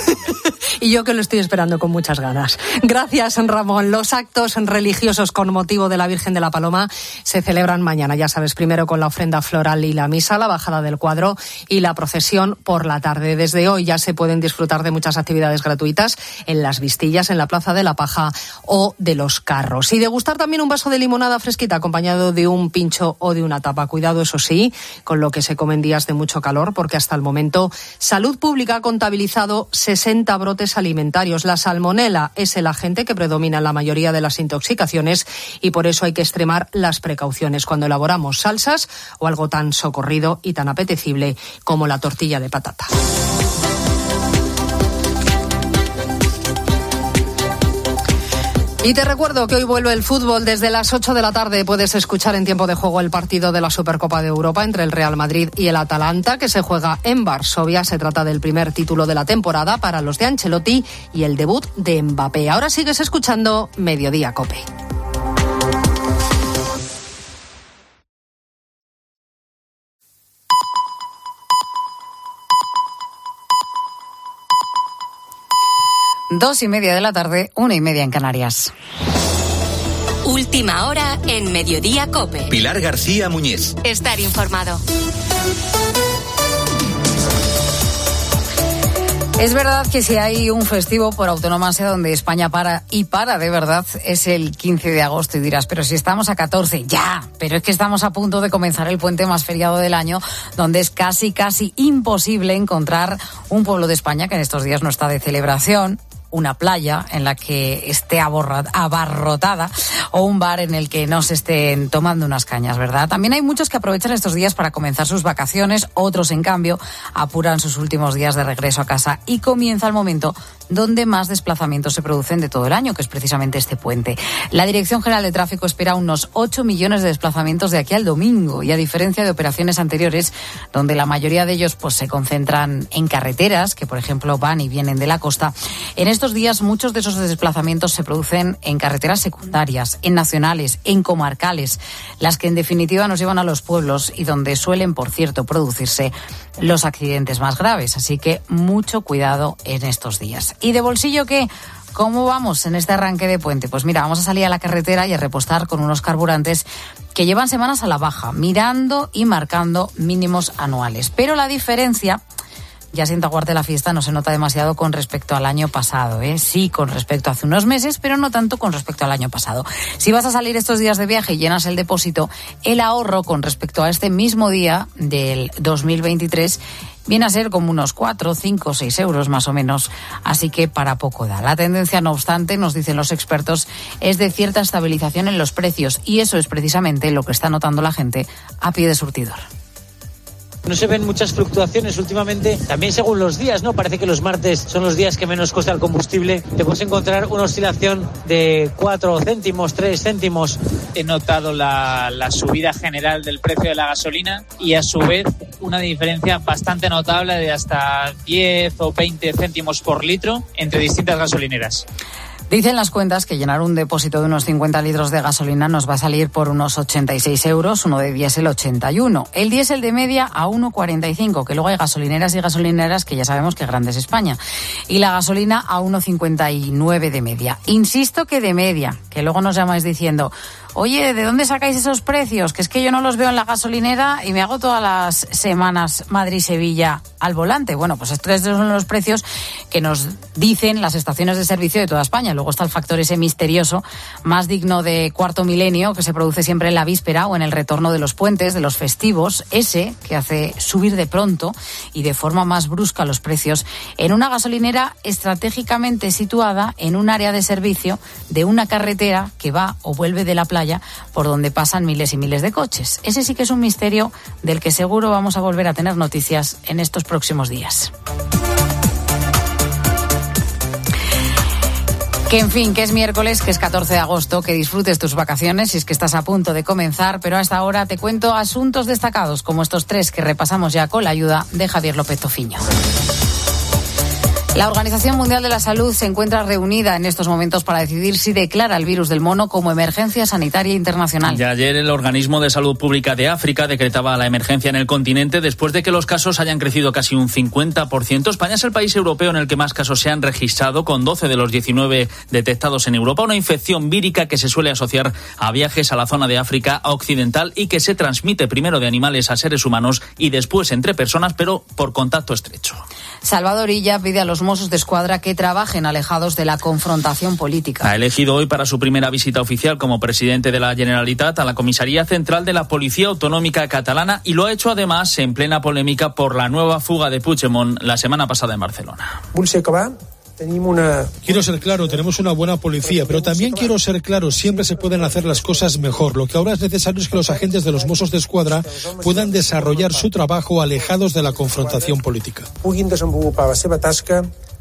Y yo que lo estoy esperando con muchas ganas. Gracias, Ramón. Los actos religiosos con motivo de la Virgen de la Paloma se celebran mañana, ya sabes, primero con la ofrenda floral y la misa, la bajada del cuadro y la procesión por la tarde. Desde hoy ya se pueden disfrutar de muchas actividades gratuitas en las Vistillas, en la Plaza de la Paja o de los Carros. Y degustar también un vaso de limonada fresquita acompañado de un pincho o de una tapa. Cuidado, eso sí, con lo que se comen días de mucho calor, porque hasta el momento Salud Pública ha contabilizado 60 brotes alimentarios. La salmonela es el agente que predomina en la mayoría de las intoxicaciones y por eso hay que extremar las precauciones cuando elaboramos salsas o algo tan socorrido y tan apetecible como la tortilla de patata. Y te recuerdo que hoy vuelve el fútbol. Desde las 8 de la tarde puedes escuchar en tiempo de juego el partido de la Supercopa de Europa entre el Real Madrid y el Atalanta, que se juega en Varsovia. Se trata del primer título de la temporada para los de Ancelotti y el debut de Mbappé. Ahora sigues escuchando Mediodía COPE. Dos y media de la tarde, 1:30 en Canarias. Última hora en Mediodía COPE. Pilar García Muñiz. Estar informado. Es verdad que si hay un festivo por autonomía donde España para de verdad es el 15 de agosto y dirás, pero si estamos a 14, ya, pero es que estamos a punto de comenzar el puente más feriado del año, donde es casi imposible encontrar un pueblo de España que en estos días no está de celebración, una playa en la que esté abarrotada o un bar en el que no se estén tomando unas cañas, ¿verdad? También hay muchos que aprovechan estos días para comenzar sus vacaciones, otros, en cambio, apuran sus últimos días de regreso a casa y comienza el momento donde más desplazamientos se producen de todo el año, que es precisamente este puente. La Dirección General de Tráfico espera unos 8 millones de desplazamientos de aquí al domingo y, a diferencia de operaciones anteriores, donde la mayoría de ellos pues se concentran en carreteras, que por ejemplo van y vienen de la costa, en estos días muchos de esos desplazamientos se producen en carreteras secundarias, en nacionales, en comarcales, las que en definitiva nos llevan a los pueblos y donde suelen, por cierto, producirse los accidentes más graves. Así que mucho cuidado en estos días. ¿Y de bolsillo qué? ¿Cómo vamos en este arranque de puente? Pues mira, vamos a salir a la carretera y a repostar con unos carburantes que llevan semanas a la baja, mirando y marcando mínimos anuales. Pero la diferencia, ya sin aguarte la fiesta, no se nota demasiado con respecto al año pasado, ¿eh? Sí, con respecto a hace unos meses, pero no tanto con respecto al año pasado. Si vas a salir estos días de viaje y llenas el depósito, el ahorro con respecto a este mismo día del 2023 viene a ser como unos 4, 5, 6 euros más o menos, así que para poco da. La tendencia, no obstante, nos dicen los expertos, es de cierta estabilización en los precios, y eso es precisamente lo que está notando la gente a pie de surtidor. No se ven muchas fluctuaciones últimamente, también según los días, ¿no? Parece que los martes son los días que menos cuesta el combustible. Te puedes encontrar una oscilación de 4 céntimos, 3 céntimos. He notado la subida general del precio de la gasolina y a su vez una diferencia bastante notable de hasta 10 o 20 céntimos por litro entre distintas gasolineras. Dicen las cuentas que llenar un depósito de unos 50 litros de gasolina nos va a salir por unos 86 euros, uno de diésel 81. El diésel de media a 1,45, que luego hay gasolineras y gasolineras que ya sabemos que grande es España. Y la gasolina a 1,59 de media. Insisto que de media, que luego nos llamáis diciendo, oye, ¿de dónde sacáis esos precios? Que es que yo no los veo en la gasolinera y me hago todas las semanas Madrid-Sevilla al volante. Bueno, pues estos son los precios que nos dicen las estaciones de servicio de toda España. Luego está el factor ese misterioso, más digno de cuarto milenio, que se produce siempre en la víspera o en el retorno de los puentes, de los festivos, ese que hace subir de pronto y de forma más brusca los precios en una gasolinera estratégicamente situada en un área de servicio de una carretera que va o vuelve de la playa por donde pasan miles y miles de coches. Ese sí que es un misterio del que seguro vamos a volver a tener noticias en estos próximos días. Que en fin, que es miércoles, que es 14 de agosto, que disfrutes tus vacaciones si es que estás a punto de comenzar, pero hasta ahora te cuento asuntos destacados como estos 3 que repasamos ya con la ayuda de Javier López Tofiño. La Organización Mundial de la Salud se encuentra reunida en estos momentos para decidir si declara el virus del mono como emergencia sanitaria internacional. Y ayer el Organismo de Salud Pública de África decretaba la emergencia en el continente después de que los casos hayan crecido casi un 50%. España es el país europeo en el que más casos se han registrado, con 12 de los 19 detectados en Europa. Una infección vírica que se suele asociar a viajes a la zona de África occidental y que se transmite primero de animales a seres humanos y después entre personas, pero por contacto estrecho. Salvador Illa pide a los Mossos de Escuadra que trabajen alejados de la confrontación política. Ha elegido hoy para su primera visita oficial como presidente de la Generalitat a la Comisaría Central de la Policía Autonómica Catalana, y lo ha hecho además en plena polémica por la nueva fuga de Puigdemont la semana pasada en Barcelona. Quiero ser claro, tenemos una buena policía, pero también quiero ser claro, siempre se pueden hacer las cosas mejor. Lo que ahora es necesario es que los agentes de los Mossos de Escuadra puedan desarrollar su trabajo alejados de la confrontación política.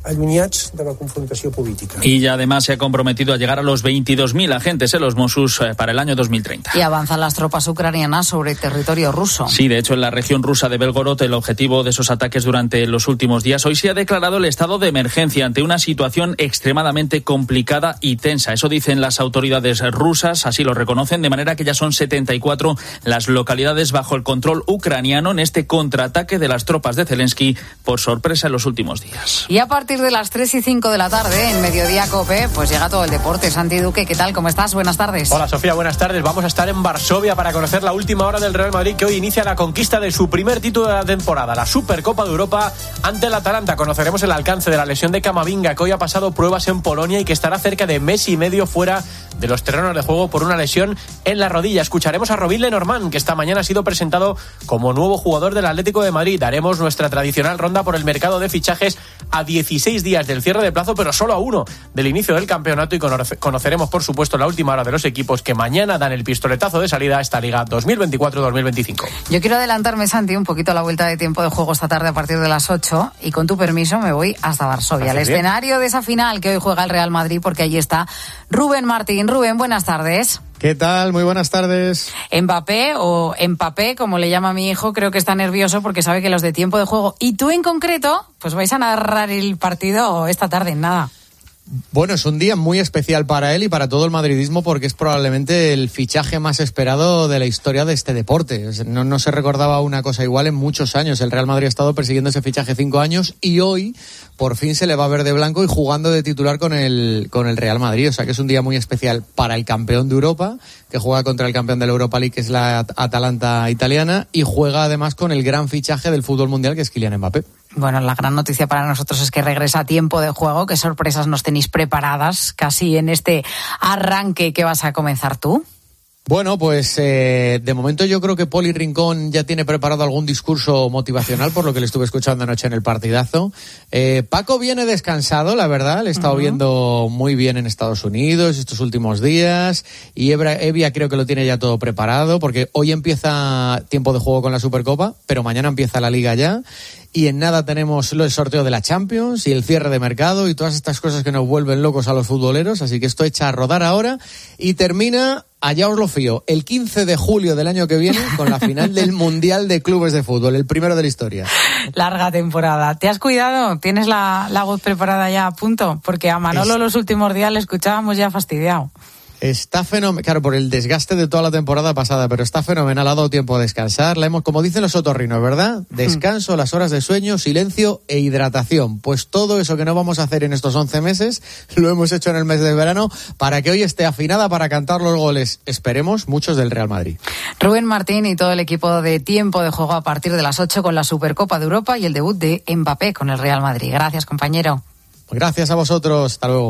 allunyats de la confrontació política. Y ya además se ha comprometido a llegar a los 22.000 agentes en los Mossos para el año 2030. Y avanzan las tropas ucranianas sobre territorio ruso. Sí, de hecho, en la región rusa de Belgorod, el objetivo de esos ataques durante los últimos días, hoy se ha declarado el estado de emergencia ante una situación extremadamente complicada y tensa. Eso dicen las autoridades rusas, así lo reconocen, de manera que ya son 74 las localidades bajo el control ucraniano en este contraataque de las tropas de Zelensky por sorpresa en los últimos días. Y a partir de las 3 y 5 de la tarde, en Mediodía COPE, pues llega todo el deporte. Santi Duque, ¿qué tal? ¿Cómo estás? Buenas tardes. Hola, Sofía, buenas tardes. Vamos a estar en Varsovia para conocer la última hora del Real Madrid, que hoy inicia la conquista de su primer título de la temporada, la Supercopa de Europa ante el Atalanta. Conoceremos el alcance de la lesión de Camavinga, que hoy ha pasado pruebas en Polonia y que estará cerca de mes y medio fuera de los terrenos de juego por una lesión en la rodilla. Escucharemos a Robin Lenormand, que esta mañana ha sido presentado como nuevo jugador del Atlético de Madrid. Daremos nuestra tradicional ronda por el mercado de fichajes a 16 días del cierre de plazo, pero solo a 1 del inicio del campeonato, y conoceremos, por supuesto, la última hora de los equipos que mañana dan el pistoletazo de salida a esta Liga 2024-2025. Yo quiero adelantarme, Santi, un poquito a la vuelta de tiempo de juego esta tarde a partir de las 8, y con tu permiso me voy hasta Varsovia, al escenario de esa final que hoy juega el Real Madrid, porque allí está Rubén Martín. Rubén, buenas tardes. ¿Qué tal? Muy buenas tardes. Mbappé, o Empapé, como le llama mi hijo, creo que está nervioso porque sabe que los de tiempo de juego y tú en concreto, pues vais a narrar el partido esta tarde en nada. Bueno, es un día muy especial para él y para todo el madridismo, porque es probablemente el fichaje más esperado de la historia de este deporte. No se recordaba una cosa igual en muchos años. El Real Madrid ha estado persiguiendo ese fichaje 5 años y hoy por fin se le va a ver de blanco y jugando de titular con el Real Madrid. O sea que es un día muy especial para el campeón de Europa, que juega contra el campeón de la Europa League, que es la Atalanta italiana, y juega además con el gran fichaje del fútbol mundial, que es Kylian Mbappé. Bueno, la gran noticia para nosotros es que regresa a tiempo de juego. ¿Qué sorpresas nos tenéis preparadas casi en este arranque que vas a comenzar tú? Bueno, pues de momento yo creo que Poli Rincón ya tiene preparado algún discurso motivacional, por lo que le estuve escuchando anoche en el partidazo. Paco viene descansado, la verdad, le he estado viendo muy bien en Estados Unidos estos últimos días, y Evia creo que lo tiene ya todo preparado, porque hoy empieza tiempo de juego con la Supercopa, pero mañana empieza la Liga ya. Y en nada tenemos el sorteo de la Champions y el cierre de mercado y todas estas cosas que nos vuelven locos a los futboleros. Así que esto echa a rodar ahora y termina, allá os lo fío, el 15 de julio del año que viene con la final del Mundial de Clubes de Fútbol, el primero de la historia. Larga temporada. ¿Te has cuidado? ¿Tienes la voz preparada ya a punto? Porque a Manolo los últimos días le escuchábamos ya fastidiado. Está fenomenal, claro, por el desgaste de toda la temporada pasada, pero está fenomenal, ha dado tiempo a descansar. La hemos, como dicen los otorrinos, ¿verdad? Descanso, las horas de sueño, silencio e hidratación. Pues todo eso que no vamos a hacer en estos 11 meses, lo hemos hecho en el mes de verano, para que hoy esté afinada para cantar los goles, esperemos, muchos del Real Madrid. Rubén Martín y todo el equipo de tiempo de juego a partir de las 8 con la Supercopa de Europa y el debut de Mbappé con el Real Madrid. Gracias, compañero. Gracias a vosotros, hasta luego.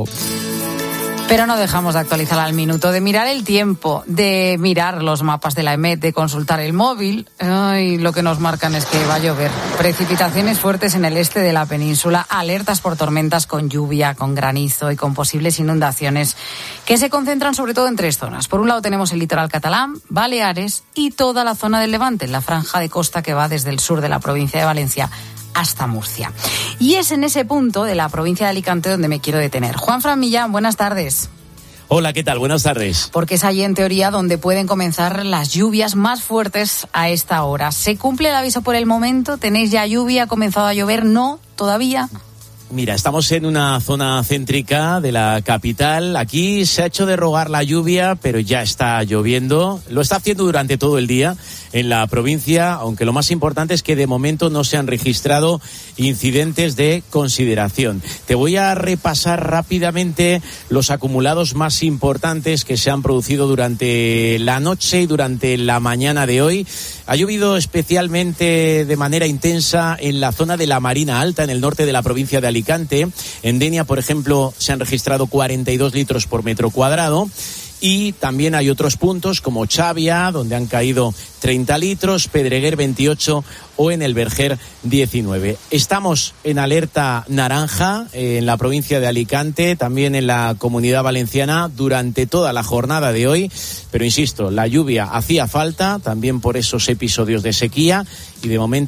Pero no dejamos de actualizar al minuto, de mirar el tiempo, de mirar los mapas de la EMET, de consultar el móvil. Ay, lo que nos marcan es que va a llover. Precipitaciones fuertes en el este de la península, alertas por tormentas con lluvia, con granizo y con posibles inundaciones que se concentran sobre todo en 3 zonas. Por un lado tenemos el litoral catalán, Baleares y toda la zona del Levante, la franja de costa que va desde el sur de la provincia de Valencia hasta Murcia. Y es en ese punto de la provincia de Alicante donde me quiero detener. Juanfran Millán, buenas tardes. Hola, ¿qué tal? Buenas tardes. Porque es allí, en teoría, donde pueden comenzar las lluvias más fuertes a esta hora. ¿Se cumple el aviso por el momento? ¿Tenéis ya lluvia? ¿Ha comenzado a llover? ¿No? ¿Todavía? Mira, estamos en una zona céntrica de la capital. Aquí se ha hecho de rogar la lluvia, pero ya está lloviendo. Lo está haciendo durante todo el día en la provincia, aunque lo más importante es que de momento no se han registrado incidentes de consideración. Te voy a repasar rápidamente los acumulados más importantes que se han producido durante la noche y durante la mañana de hoy. Ha llovido especialmente de manera intensa en la zona de la Marina Alta, en el norte de la provincia de Alicante. En Denia, por ejemplo, se han registrado 42 litros por metro cuadrado. Y también hay otros puntos como Xavia, donde han caído 30 litros, Pedreguer 28 o en el Verger 19. Estamos en alerta naranja en la provincia de Alicante, también en la Comunidad Valenciana durante toda la jornada de hoy. Pero insisto, la lluvia hacía falta, también por esos episodios de sequía, y de momento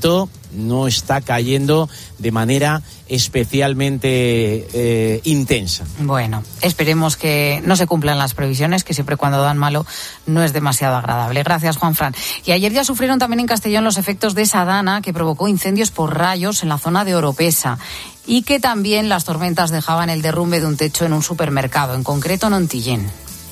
no está cayendo de manera especialmente intensa. Bueno, esperemos que no se cumplan las previsiones, que siempre cuando dan malo no es demasiado agradable. Gracias, Juanfran. Y ayer ya sufrieron también en Castellón los efectos de esa dana que provocó incendios por rayos en la zona de Oropesa, y que también las tormentas dejaban el derrumbe de un techo en un supermercado, en concreto en Ontillén.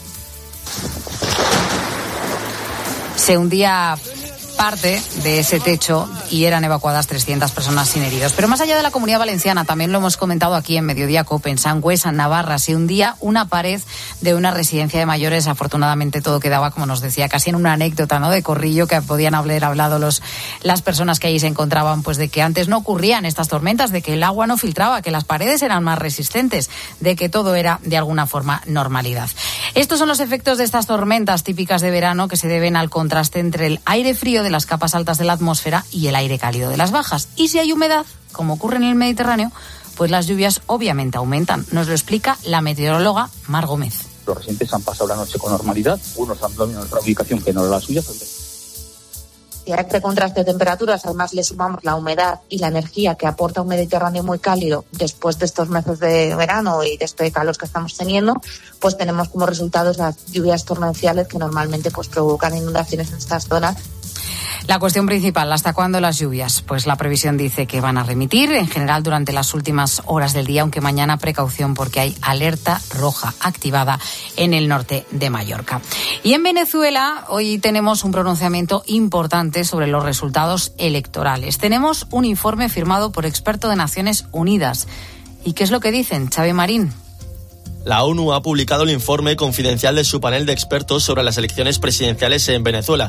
Se hundía parte de ese techo y eran evacuadas 300 personas sin heridos. Pero más allá de la Comunidad Valenciana, también lo hemos comentado aquí en Mediodía COPE, en Sangüesa, en Navarra, se hundía una pared de una residencia de mayores. Afortunadamente todo quedaba, como nos decía, casi en una anécdota, ¿no?, de corrillo, que podían haber hablado las personas que allí se encontraban, pues de que antes no ocurrían estas tormentas, de que el agua no filtraba, que las paredes eran más resistentes, de que todo era de alguna forma normalidad. Estos son los efectos de estas tormentas típicas de verano, que se deben al contraste entre el aire frío de las capas altas de la atmósfera y el aire cálido de las bajas. Y si hay humedad, como ocurre en el Mediterráneo, pues las lluvias obviamente aumentan. Nos lo explica la meteoróloga Mar Gómez. Los residentes han pasado la noche con normalidad, unos han dormido en otra ubicación que no era la suya. Y a este contraste de temperaturas, además le sumamos la humedad y la energía que aporta un Mediterráneo muy cálido después de estos meses de verano y de este calor que estamos teniendo, pues tenemos como resultados las lluvias torrenciales que normalmente pues provocan inundaciones en estas zonas. La cuestión principal, ¿hasta cuándo las lluvias? Pues la previsión dice que van a remitir, en general durante las últimas horas del día, aunque mañana precaución porque hay alerta roja activada en el norte de Mallorca. Y en Venezuela hoy tenemos un pronunciamiento importante sobre los resultados electorales. Tenemos un informe firmado por expertos de Naciones Unidas. ¿Y qué es lo que dicen, Xavi Marín? La ONU ha publicado el informe confidencial de su panel de expertos sobre las elecciones presidenciales en Venezuela.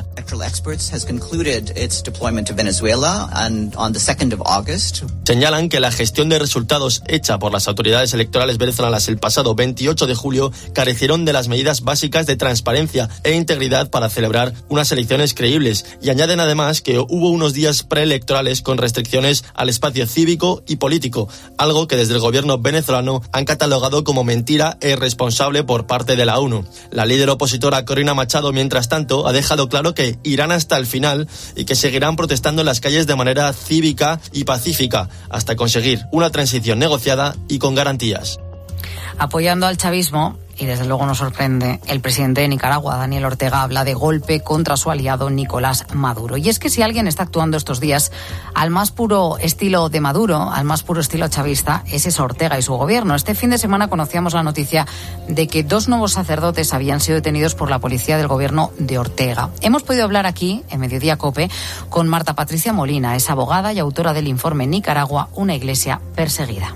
Señalan que la gestión de resultados hecha por las autoridades electorales venezolanas el pasado 28 de julio carecieron de las medidas básicas de transparencia e integridad para celebrar unas elecciones creíbles, y añaden además que hubo unos días preelectorales con restricciones al espacio cívico y político, algo que desde el gobierno venezolano han catalogado como mentira e irresponsable por parte de la ONU. La líder opositora Corina Machado, mientras tanto, ha dejado claro que irán hasta el final y que seguirán protestando en las calles de manera cívica y pacífica hasta conseguir una transición negociada y con garantías. Apoyando al chavismo, y desde luego nos sorprende, el presidente de Nicaragua, Daniel Ortega, habla de golpe contra su aliado Nicolás Maduro. Y es que si alguien está actuando estos días al más puro estilo de Maduro, al más puro estilo chavista, ese es Ortega y su gobierno. Este fin de semana conocíamos la noticia de que 2 nuevos sacerdotes habían sido detenidos por la policía del gobierno de Ortega. Hemos podido hablar aquí, en Mediodía COPE, con Marta Patricia Molina, es abogada y autora del informe Nicaragua, una iglesia perseguida.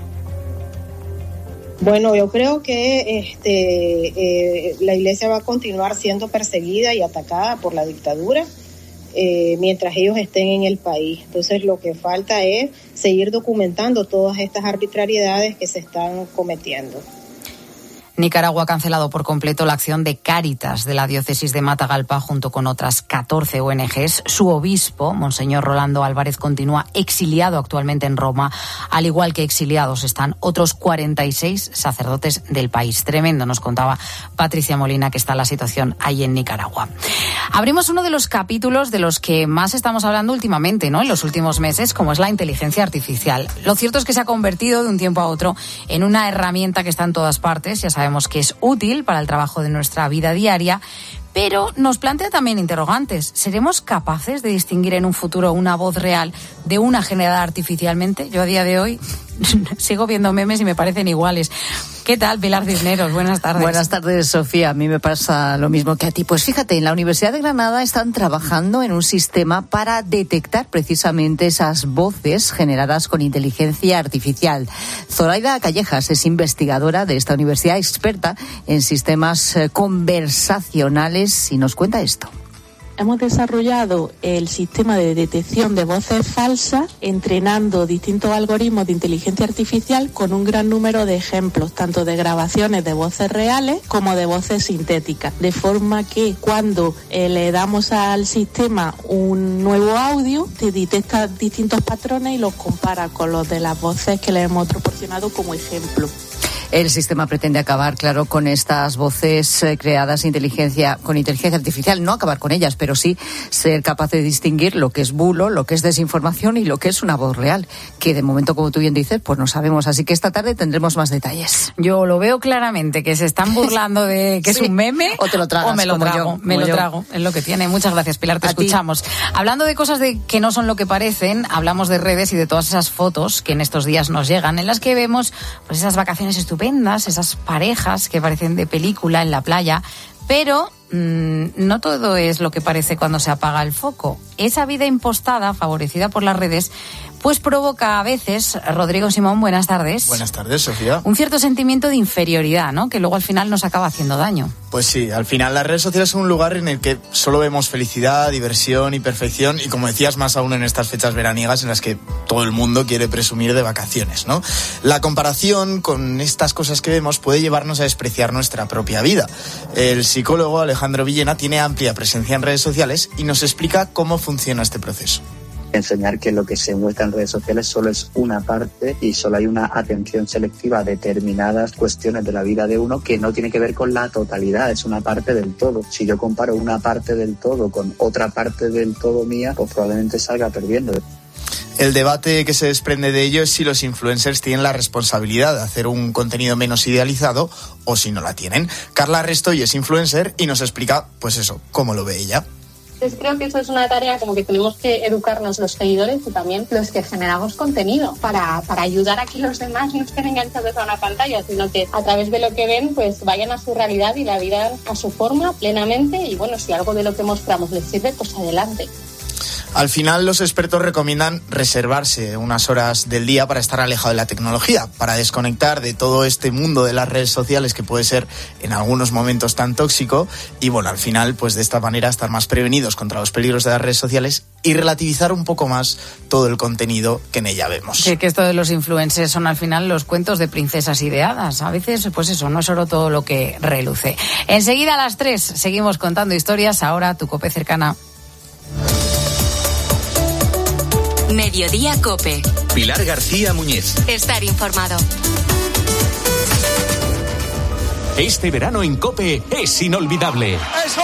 Bueno, yo creo que la iglesia va a continuar siendo perseguida y atacada por la dictadura mientras ellos estén en el país. Entonces lo que falta es seguir documentando todas estas arbitrariedades que se están cometiendo. Nicaragua ha cancelado por completo la acción de Cáritas de la diócesis de Matagalpa junto con otras 14 ONGs. Su obispo, Monseñor Rolando Álvarez, continúa exiliado actualmente en Roma, al igual que exiliados están otros 46 sacerdotes del país. Tremendo, nos contaba Patricia Molina, que está la situación ahí en Nicaragua. Abrimos uno de los capítulos de los que más estamos hablando últimamente, ¿no?, en los últimos meses, como es la inteligencia artificial. Lo cierto es que se ha convertido de un tiempo a otro en una herramienta que está en todas partes. Ya sabemos que es útil para el trabajo de nuestra vida diaria, pero nos plantea también interrogantes. ¿Seremos capaces de distinguir en un futuro una voz real de una generada artificialmente? Yo a día de hoy sigo viendo memes y me parecen iguales. ¿Qué tal, Pilar Cisneros? Buenas tardes. Buenas tardes, Sofía. A mí me pasa lo mismo que a ti. Pues fíjate, en la Universidad de Granada están trabajando en un sistema para detectar precisamente esas voces generadas con inteligencia artificial. Zoraida Callejas es investigadora de esta universidad, experta en sistemas conversacionales, y nos cuenta esto. Hemos desarrollado el sistema de detección de voces falsas entrenando distintos algoritmos de inteligencia artificial con un gran número de ejemplos, tanto de grabaciones de voces reales como de voces sintéticas, de forma que cuando le damos al sistema un nuevo audio, te detecta distintos patrones y los compara con los de las voces que le hemos proporcionado como ejemplo. El sistema pretende acabar, claro, con estas voces creadas con inteligencia artificial. No acabar con ellas, pero sí ser capaz de distinguir lo que es bulo, lo que es desinformación y lo que es una voz real, que de momento, como tú bien dices, pues no sabemos. Así que esta tarde tendremos más detalles. Yo lo veo claramente, que se están burlando de que es un meme. O te lo tragas, o me lo trago. Me lo trago, es lo que tiene. Muchas gracias, Pilar, te escuchamos. Hablando de cosas que no son lo que parecen, hablamos de redes y de todas esas fotos que en estos días nos llegan, en las que vemos pues esas vacaciones estupendas, esas parejas que parecen de película en la playa, pero no todo es lo que parece cuando se apaga el foco. Esa vida impostada, favorecida por las redes, pues provoca a veces, Rodrigo Simón, buenas tardes. Buenas tardes, Sofía. Un cierto sentimiento de inferioridad, ¿no? Que luego al final nos acaba haciendo daño. Pues sí, al final las redes sociales son un lugar en el que solo vemos felicidad, diversión y perfección, y como decías, más aún en estas fechas veraniegas en las que todo el mundo quiere presumir de vacaciones, ¿no? La comparación con estas cosas que vemos puede llevarnos a despreciar nuestra propia vida. El psicólogo Alejandro Villena tiene amplia presencia en redes sociales y nos explica cómo funciona este proceso. Enseñar que lo que se muestra en redes sociales solo es una parte y solo hay una atención selectiva a determinadas cuestiones de la vida de uno que no tiene que ver con la totalidad, es una parte del todo. Si yo comparo una parte del todo con otra parte del todo mía, pues probablemente salga perdiendo. El debate que se desprende de ello es si los influencers tienen la responsabilidad de hacer un contenido menos idealizado o si no la tienen. Carla Restoy es influencer y nos explica, pues eso, cómo lo ve ella. Entonces creo que eso es una tarea como que tenemos que educarnos los seguidores y también los que generamos contenido para ayudar a que los demás no estén enganchados a una pantalla, sino que a través de lo que ven pues vayan a su realidad y la vivan a su forma plenamente y bueno, si algo de lo que mostramos les sirve, pues adelante. Al final, los expertos recomiendan reservarse unas horas del día para estar alejado de la tecnología, para desconectar de todo este mundo de las redes sociales que puede ser en algunos momentos tan tóxico y bueno, al final, pues de esta manera estar más prevenidos contra los peligros de las redes sociales y relativizar un poco más todo el contenido que en ella vemos. Sí, que esto de los influencers son al final los cuentos de princesas y de hadas. A veces, pues eso, no es solo todo lo que reluce. Enseguida a las 3 seguimos contando historias. Ahora tu COPE cercana. Mediodía COPE. Pilar García Muñiz. Estar informado. Este verano en COPE es inolvidable.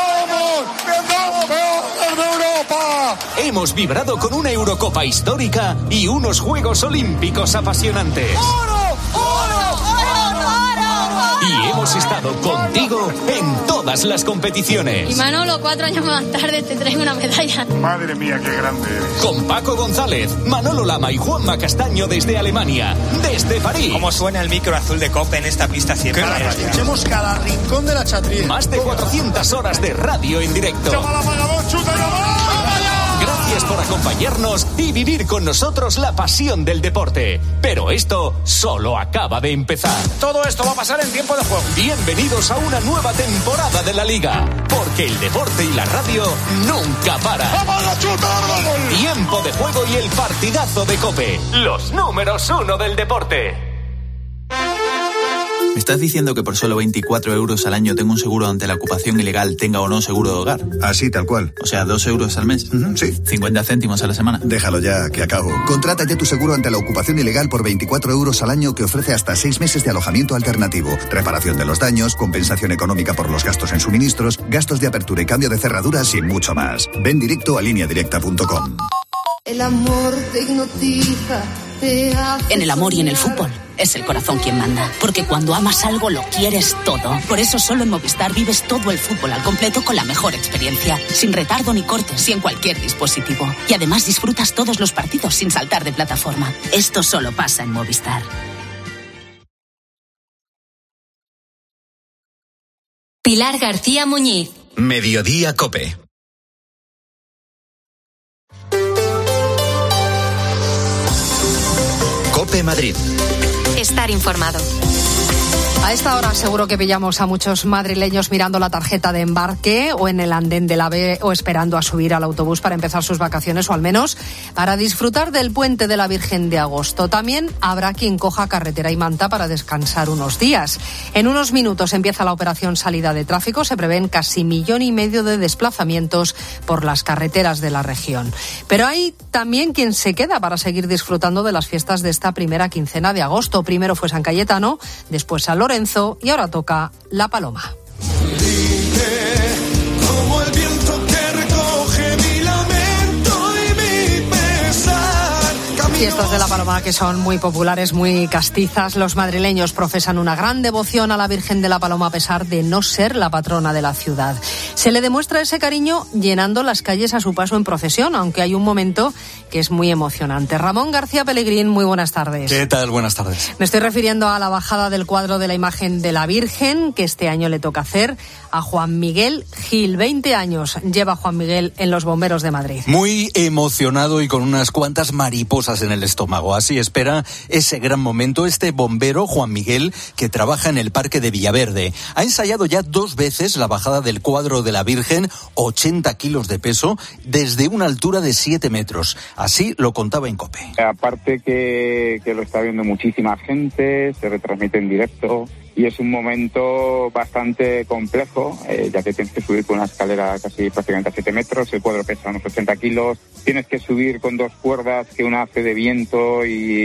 Hemos vibrado con una Eurocopa histórica y unos Juegos Olímpicos apasionantes. Y hemos estado contigo en todas las competiciones. Y Manolo, 4 años más tarde te traigo una medalla. Madre mía, qué grande eres. Con Paco González, Manolo Lama y Juanma Castaño desde Alemania, desde París. ¿Cómo suena el micro azul de COPE en esta pista siempre? Escuchemos cada rincón de la chatrilla. Más de 400 horas de radio en directo. ¡Chámala, apagador, chuta y no! Gracias por acompañarnos y vivir con nosotros la pasión del deporte. Pero esto solo acaba de empezar. Todo esto va a pasar en tiempo de juego. Bienvenidos a una nueva temporada de la Liga, porque el deporte y la radio nunca paran. Tiempo de juego y el partidazo de COPE. Los números 1 del deporte. ¿Me estás diciendo que por solo 24 euros al año tengo un seguro ante la ocupación ilegal, tenga o no seguro de hogar? Así, tal cual. O sea, 2 euros al mes. Sí. 50 céntimos a la semana. Déjalo ya, que acabo. Contrata ya tu seguro ante la ocupación ilegal por 24 euros al año que ofrece hasta 6 meses de alojamiento alternativo, reparación de los daños, compensación económica por los gastos en suministros, gastos de apertura y cambio de cerraduras y mucho más. Ven directo a lineadirecta.com. El amor te hipnotiza. En el amor y en el fútbol es el corazón quien manda, porque cuando amas algo lo quieres todo. Por eso solo en Movistar vives todo el fútbol al completo con la mejor experiencia, sin retardo ni cortes y en cualquier dispositivo. Y además disfrutas todos los partidos sin saltar de plataforma. Esto solo pasa en Movistar. Pilar García Muñiz. Mediodía COPE. COPE Madrid. Estar informado. A esta hora seguro que pillamos a muchos madrileños mirando la tarjeta de embarque o en el andén del AVE o esperando a subir al autobús para empezar sus vacaciones o al menos para disfrutar del puente de la Virgen de Agosto. También habrá quien coja carretera y manta para descansar unos días. En unos minutos empieza la operación salida de tráfico. Se prevén casi 1,5 millones de desplazamientos por las carreteras de la región. Pero hay también quien se queda para seguir disfrutando de las fiestas de esta primera quincena de agosto. Primero fue San Cayetano, después San Lorenzo y ahora toca La Paloma. Como el viento que recoge mi lamento y mi pesar. Fiestas de La Paloma que son muy populares, muy castizas. Los madrileños profesan una gran devoción a la Virgen de La Paloma a pesar de no ser la patrona de la ciudad. Se le demuestra ese cariño llenando las calles a su paso en procesión, aunque hay un momento que es muy emocionante. Ramón García Pellegrín, muy buenas tardes. ¿Qué tal? Buenas tardes. Me estoy refiriendo a la bajada del cuadro de la imagen de la Virgen, que este año le toca hacer a Juan Miguel Gil. 20 años lleva Juan Miguel en los Bomberos de Madrid. Muy emocionado y con unas cuantas mariposas en el estómago. Así espera ese gran momento este bombero, Juan Miguel, que trabaja en el Parque de Villaverde. Ha ensayado ya 2 veces la bajada del cuadro de la Virgen, 80 kilos de peso, desde una altura de 7 metros. Así lo contaba en COPE. Aparte que lo está viendo muchísima gente, se retransmite en directo y es un momento bastante complejo, ya que tienes que subir por una escalera casi prácticamente a 7 metros, el cuadro pesa unos 80 kilos, tienes que subir con 2 cuerdas, que una hace de viento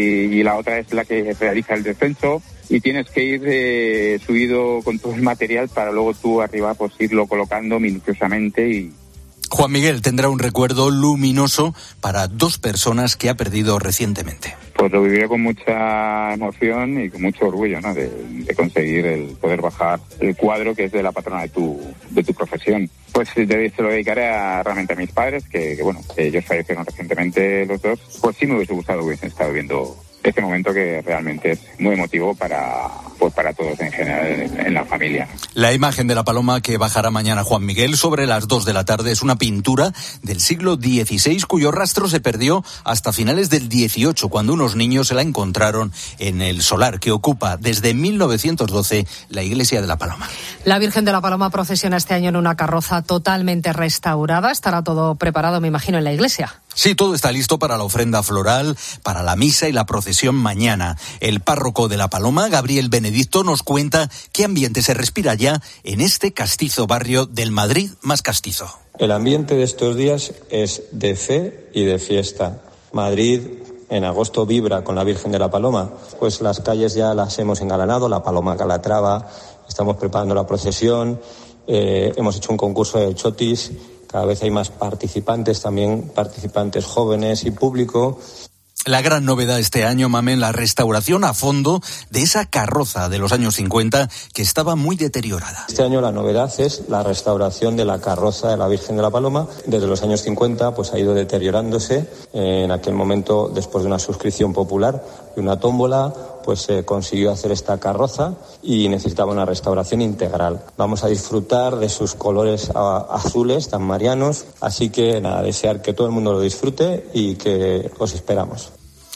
y la otra es la que realiza el descenso, y tienes que ir subido con todo el material para luego tú arriba pues irlo colocando minuciosamente y... Juan Miguel tendrá un recuerdo luminoso para 2 personas que ha perdido recientemente. Pues lo viviré con mucha emoción y con mucho orgullo, ¿no? De conseguir el poder bajar el cuadro que es de la patrona de tu profesión. Pues se lo dedicaré realmente a mis padres, que ellos fallecieron recientemente los 2. Pues sí me hubiese gustado, hubiesen estado viendo este momento que realmente es muy emotivo para todos en general en la familia. La imagen de la paloma que bajará mañana Juan Miguel sobre las 2 de la tarde es una pintura del siglo XVI cuyo rastro se perdió hasta finales del XVIII, cuando unos niños se la encontraron en el solar que ocupa desde 1912 la iglesia de la Paloma. La Virgen de la Paloma procesiona este año en una carroza totalmente restaurada. Estará todo preparado, me imagino, en la iglesia. Sí, todo está listo para la ofrenda floral, para la misa y la procesión mañana. El párroco de La Paloma, Gabriel Benedicto, nos cuenta qué ambiente se respira ya en este castizo barrio del Madrid más castizo. El ambiente de estos días es de fe y de fiesta. Madrid en agosto vibra con la Virgen de la Paloma. Pues las calles ya las hemos engalanado, la Paloma Calatrava, estamos preparando la procesión, hemos hecho un concurso de chotis. Cada vez hay más participantes, también participantes jóvenes y público. La gran novedad este año, Mamen, la restauración a fondo de esa carroza de los años 50 que estaba muy deteriorada. Este año la novedad es la restauración de la carroza de la Virgen de la Paloma. Desde los años 50 pues ha ido deteriorándose. En aquel momento, después de una suscripción popular y una tómbola, pues se consiguió hacer esta carroza y necesitaba una restauración integral. Vamos a disfrutar de sus colores azules tan marianos, así que nada, desear que todo el mundo lo disfrute y que os esperamos.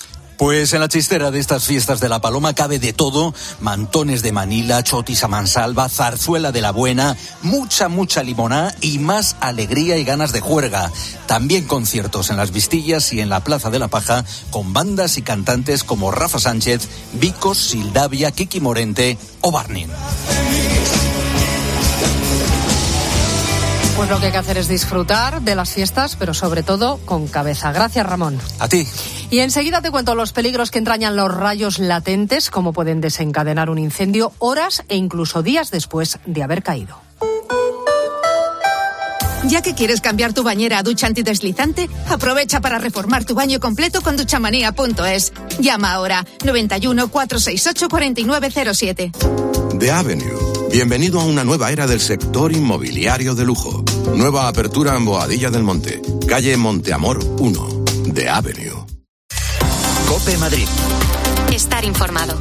Pues en la chistera de estas fiestas de la Paloma cabe de todo: mantones de Manila, chotis a mansalva, zarzuela de la buena, mucha limonada y más alegría y ganas de juerga. También conciertos en las Vistillas y en la Plaza de la Paja con bandas y cantantes como Rafa Sánchez, Vicos, Sildavia, Kiki Morente o Barnin. Pues lo que hay que hacer es disfrutar de las fiestas, pero sobre todo con cabeza. Gracias, Ramón. A ti. Y enseguida te cuento los peligros que entrañan los rayos latentes, cómo pueden desencadenar un incendio horas e incluso días después de haber caído. Ya que quieres cambiar tu bañera a ducha antideslizante, aprovecha para reformar tu baño completo con duchamanía.es. Llama ahora 91 468 4907. The Avenue. Bienvenido a una nueva era del sector inmobiliario de lujo. Nueva apertura en Boadilla del Monte, calle Monteamor 1. The Avenue. COPE Madrid. Estar informado.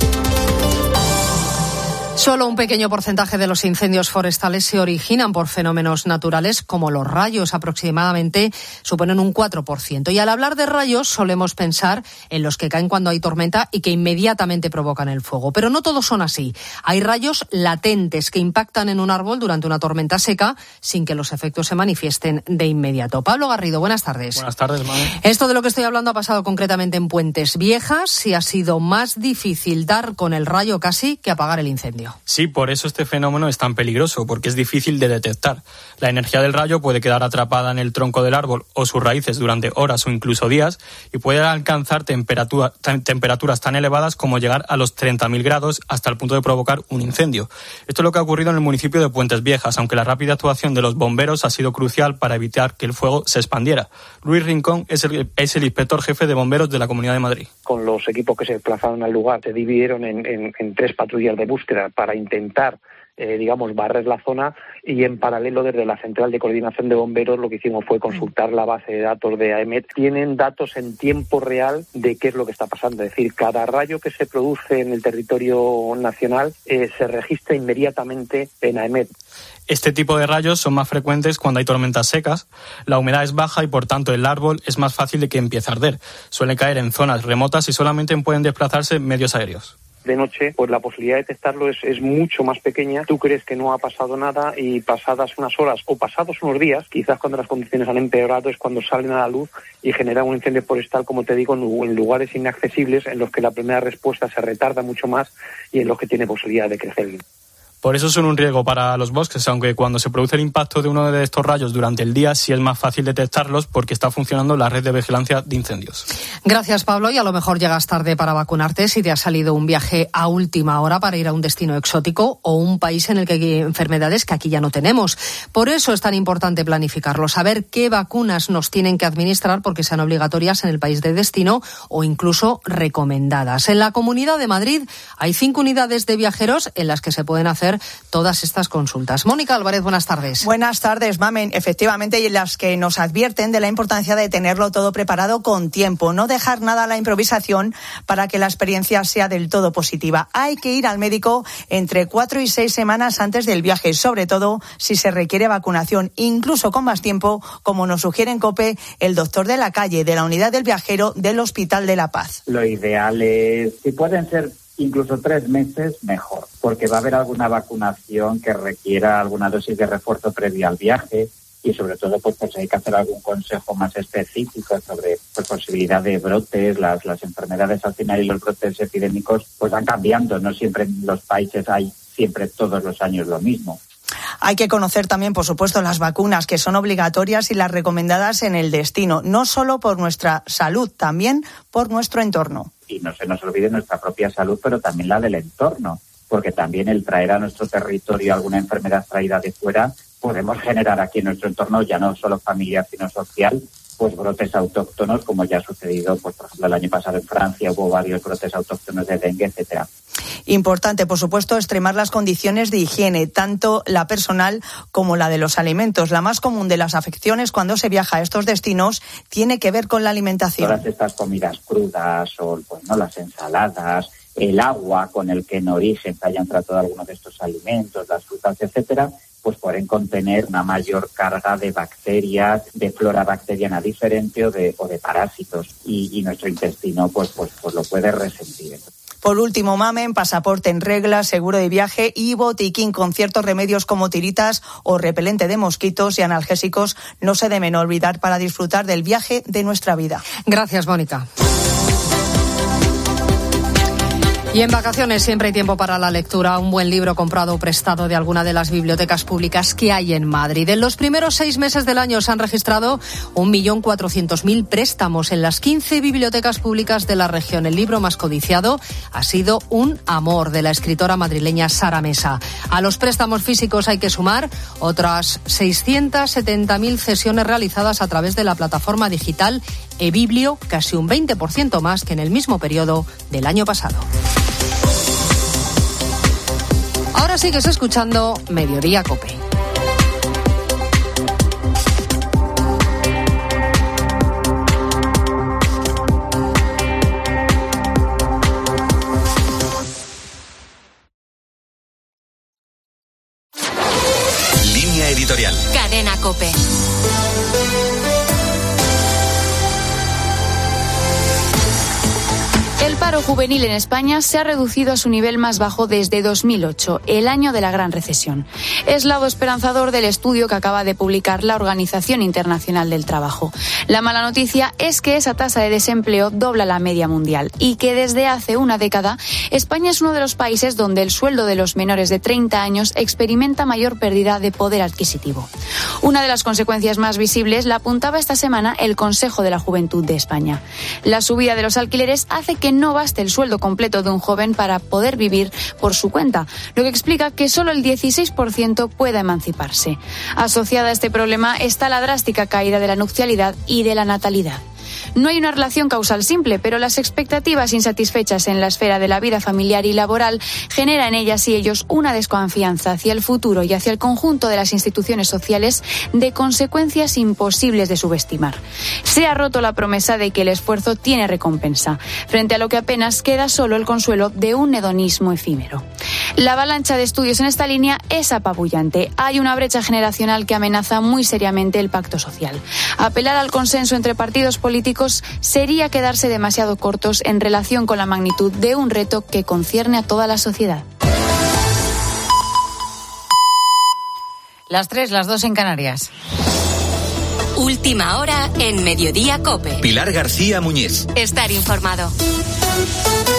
Solo un pequeño porcentaje de los incendios forestales se originan por fenómenos naturales como los rayos, aproximadamente suponen un 4%. Y al hablar de rayos solemos pensar en los que caen cuando hay tormenta y que inmediatamente provocan el fuego. Pero no todos son así. Hay rayos latentes que impactan en un árbol durante una tormenta seca sin que los efectos se manifiesten de inmediato. Pablo Garrido, buenas tardes. Buenas tardes, Manu. Esto de lo que estoy hablando ha pasado concretamente en Puentes Viejas y ha sido más difícil dar con el rayo casi que apagar el incendio. Antonio. Sí, por eso este fenómeno es tan peligroso, porque es difícil de detectar. La energía del rayo puede quedar atrapada en el tronco del árbol o sus raíces durante horas o incluso días y puede alcanzar temperaturas tan elevadas como llegar a los 30.000 grados hasta el punto de provocar un incendio. Esto es lo que ha ocurrido en el municipio de Puentes Viejas, aunque la rápida actuación de los bomberos ha sido crucial para evitar que el fuego se expandiera. Luis Rincón es el inspector jefe de bomberos de la Comunidad de Madrid. Con los equipos que se desplazaron al lugar se dividieron en 3 patrullas de búsqueda para intentar barrer la zona, y en paralelo desde la Central de Coordinación de Bomberos lo que hicimos fue consultar la base de datos de AEMET. Tienen datos en tiempo real de qué es lo que está pasando, es decir, cada rayo que se produce en el territorio nacional se registra inmediatamente en AEMET. Este tipo de rayos son más frecuentes cuando hay tormentas secas, la humedad es baja y por tanto el árbol es más fácil de que empiece a arder. Suelen caer en zonas remotas y solamente pueden desplazarse medios aéreos. De noche, pues la posibilidad de detectarlo es mucho más pequeña. Tú crees que no ha pasado nada y pasadas unas horas o pasados unos días, quizás cuando las condiciones han empeorado, es cuando salen a la luz y generan un incendio forestal, como te digo, en lugares inaccesibles en los que la primera respuesta se retarda mucho más y en los que tiene posibilidad de crecer bien. Por eso son un riesgo para los bosques, aunque cuando se produce el impacto de uno de estos rayos durante el día sí es más fácil detectarlos porque está funcionando la red de vigilancia de incendios. Gracias, Pablo, y a lo mejor llegas tarde para vacunarte si te ha salido un viaje a última hora para ir a un destino exótico o un país en el que hay enfermedades que aquí ya no tenemos. Por eso es tan importante planificarlo, saber qué vacunas nos tienen que administrar porque sean obligatorias en el país de destino o incluso recomendadas. En la Comunidad de Madrid hay 5 unidades de viajeros en las que se pueden hacer todas estas consultas. Mónica Álvarez, buenas tardes. Buenas tardes, Mamen. Efectivamente, y en las que nos advierten de la importancia de tenerlo todo preparado con tiempo, no dejar nada a la improvisación para que la experiencia sea del todo positiva. Hay que ir al médico entre 4 y 6 semanas antes del viaje, sobre todo si se requiere vacunación, incluso con más tiempo, como nos sugiere en COPE el doctor de la calle, de la unidad del viajero del Hospital de la Paz. Lo ideal es, si pueden ser incluso 3 meses, mejor, porque va a haber alguna vacunación que requiera alguna dosis de refuerzo previa al viaje y sobre todo pues hay que hacer algún consejo más específico sobre posibilidad de brotes. Las enfermedades al final y los brotes epidémicos pues van cambiando, no siempre en los países hay siempre todos los años lo mismo. Hay que conocer también, por supuesto, las vacunas que son obligatorias y las recomendadas en el destino, no solo por nuestra salud, también por nuestro entorno. Y no se nos olvide nuestra propia salud, pero también la del entorno, porque también el traer a nuestro territorio alguna enfermedad traída de fuera, podemos generar aquí en nuestro entorno, ya no solo familiar, sino social, pues brotes autóctonos, como ya ha sucedido, pues por ejemplo el año pasado en Francia hubo varios brotes autóctonos de dengue, etcétera. Importante, por supuesto, extremar las condiciones de higiene, tanto la personal como la de los alimentos. La más común de las afecciones cuando se viaja a estos destinos tiene que ver con la alimentación. Todas estas comidas crudas o las ensaladas, el agua con el que en origen se hayan tratado algunos de estos alimentos, las frutas, etcétera, pues pueden contener una mayor carga de bacterias, de flora bacteriana diferente o de parásitos y nuestro intestino pues lo puede resentir. Por último, Mamen, pasaporte en regla, seguro de viaje y botiquín con ciertos remedios como tiritas o repelente de mosquitos y analgésicos no se deben olvidar para disfrutar del viaje de nuestra vida. Gracias, Mónica. Y en vacaciones siempre hay tiempo para la lectura. Un buen libro comprado o prestado de alguna de las bibliotecas públicas que hay en Madrid. En los primeros 6 meses del año se han registrado 1.400.000 préstamos en las 15 bibliotecas públicas de la región. El libro más codiciado ha sido Un amor, de la escritora madrileña Sara Mesa. A los préstamos físicos hay que sumar otras 670.000 cesiones realizadas a través de la plataforma digital eBiblio, casi un 20% más que en el mismo periodo del año pasado. Ahora sigues escuchando Mediodía COPE. Línea editorial. Cadena COPE. El paro juvenil en España se ha reducido a su nivel más bajo desde 2008, el año de la gran recesión. Es lado esperanzador del estudio que acaba de publicar la Organización Internacional del Trabajo. La mala noticia es que esa tasa de desempleo dobla la media mundial y que desde hace una década España es uno de los países donde el sueldo de los menores de 30 años experimenta mayor pérdida de poder adquisitivo. Una de las consecuencias más visibles la apuntaba esta semana el Consejo de la Juventud de España. La subida de los alquileres hace que no baste el sueldo completo de un joven para poder vivir por su cuenta, lo que explica que solo el 16% pueda emanciparse. Asociada a este problema está la drástica caída de la nupcialidad y de la natalidad. No hay una relación causal simple, pero las expectativas insatisfechas en la esfera de la vida familiar y laboral generan en ellas y ellos una desconfianza hacia el futuro y hacia el conjunto de las instituciones sociales de consecuencias imposibles de subestimar. Se ha roto la promesa de que el esfuerzo tiene recompensa, frente a lo que apenas queda solo el consuelo de un hedonismo efímero. La avalancha de estudios en esta línea es apabullante. Hay una brecha generacional que amenaza muy seriamente el pacto social. Apelar al consenso entre partidos políticos sería quedarse demasiado cortos en relación con la magnitud de un reto que concierne a toda la sociedad. Las 3, las 2 en Canarias. Última hora en Mediodía COPE. Pilar García Muñiz. Estar informado.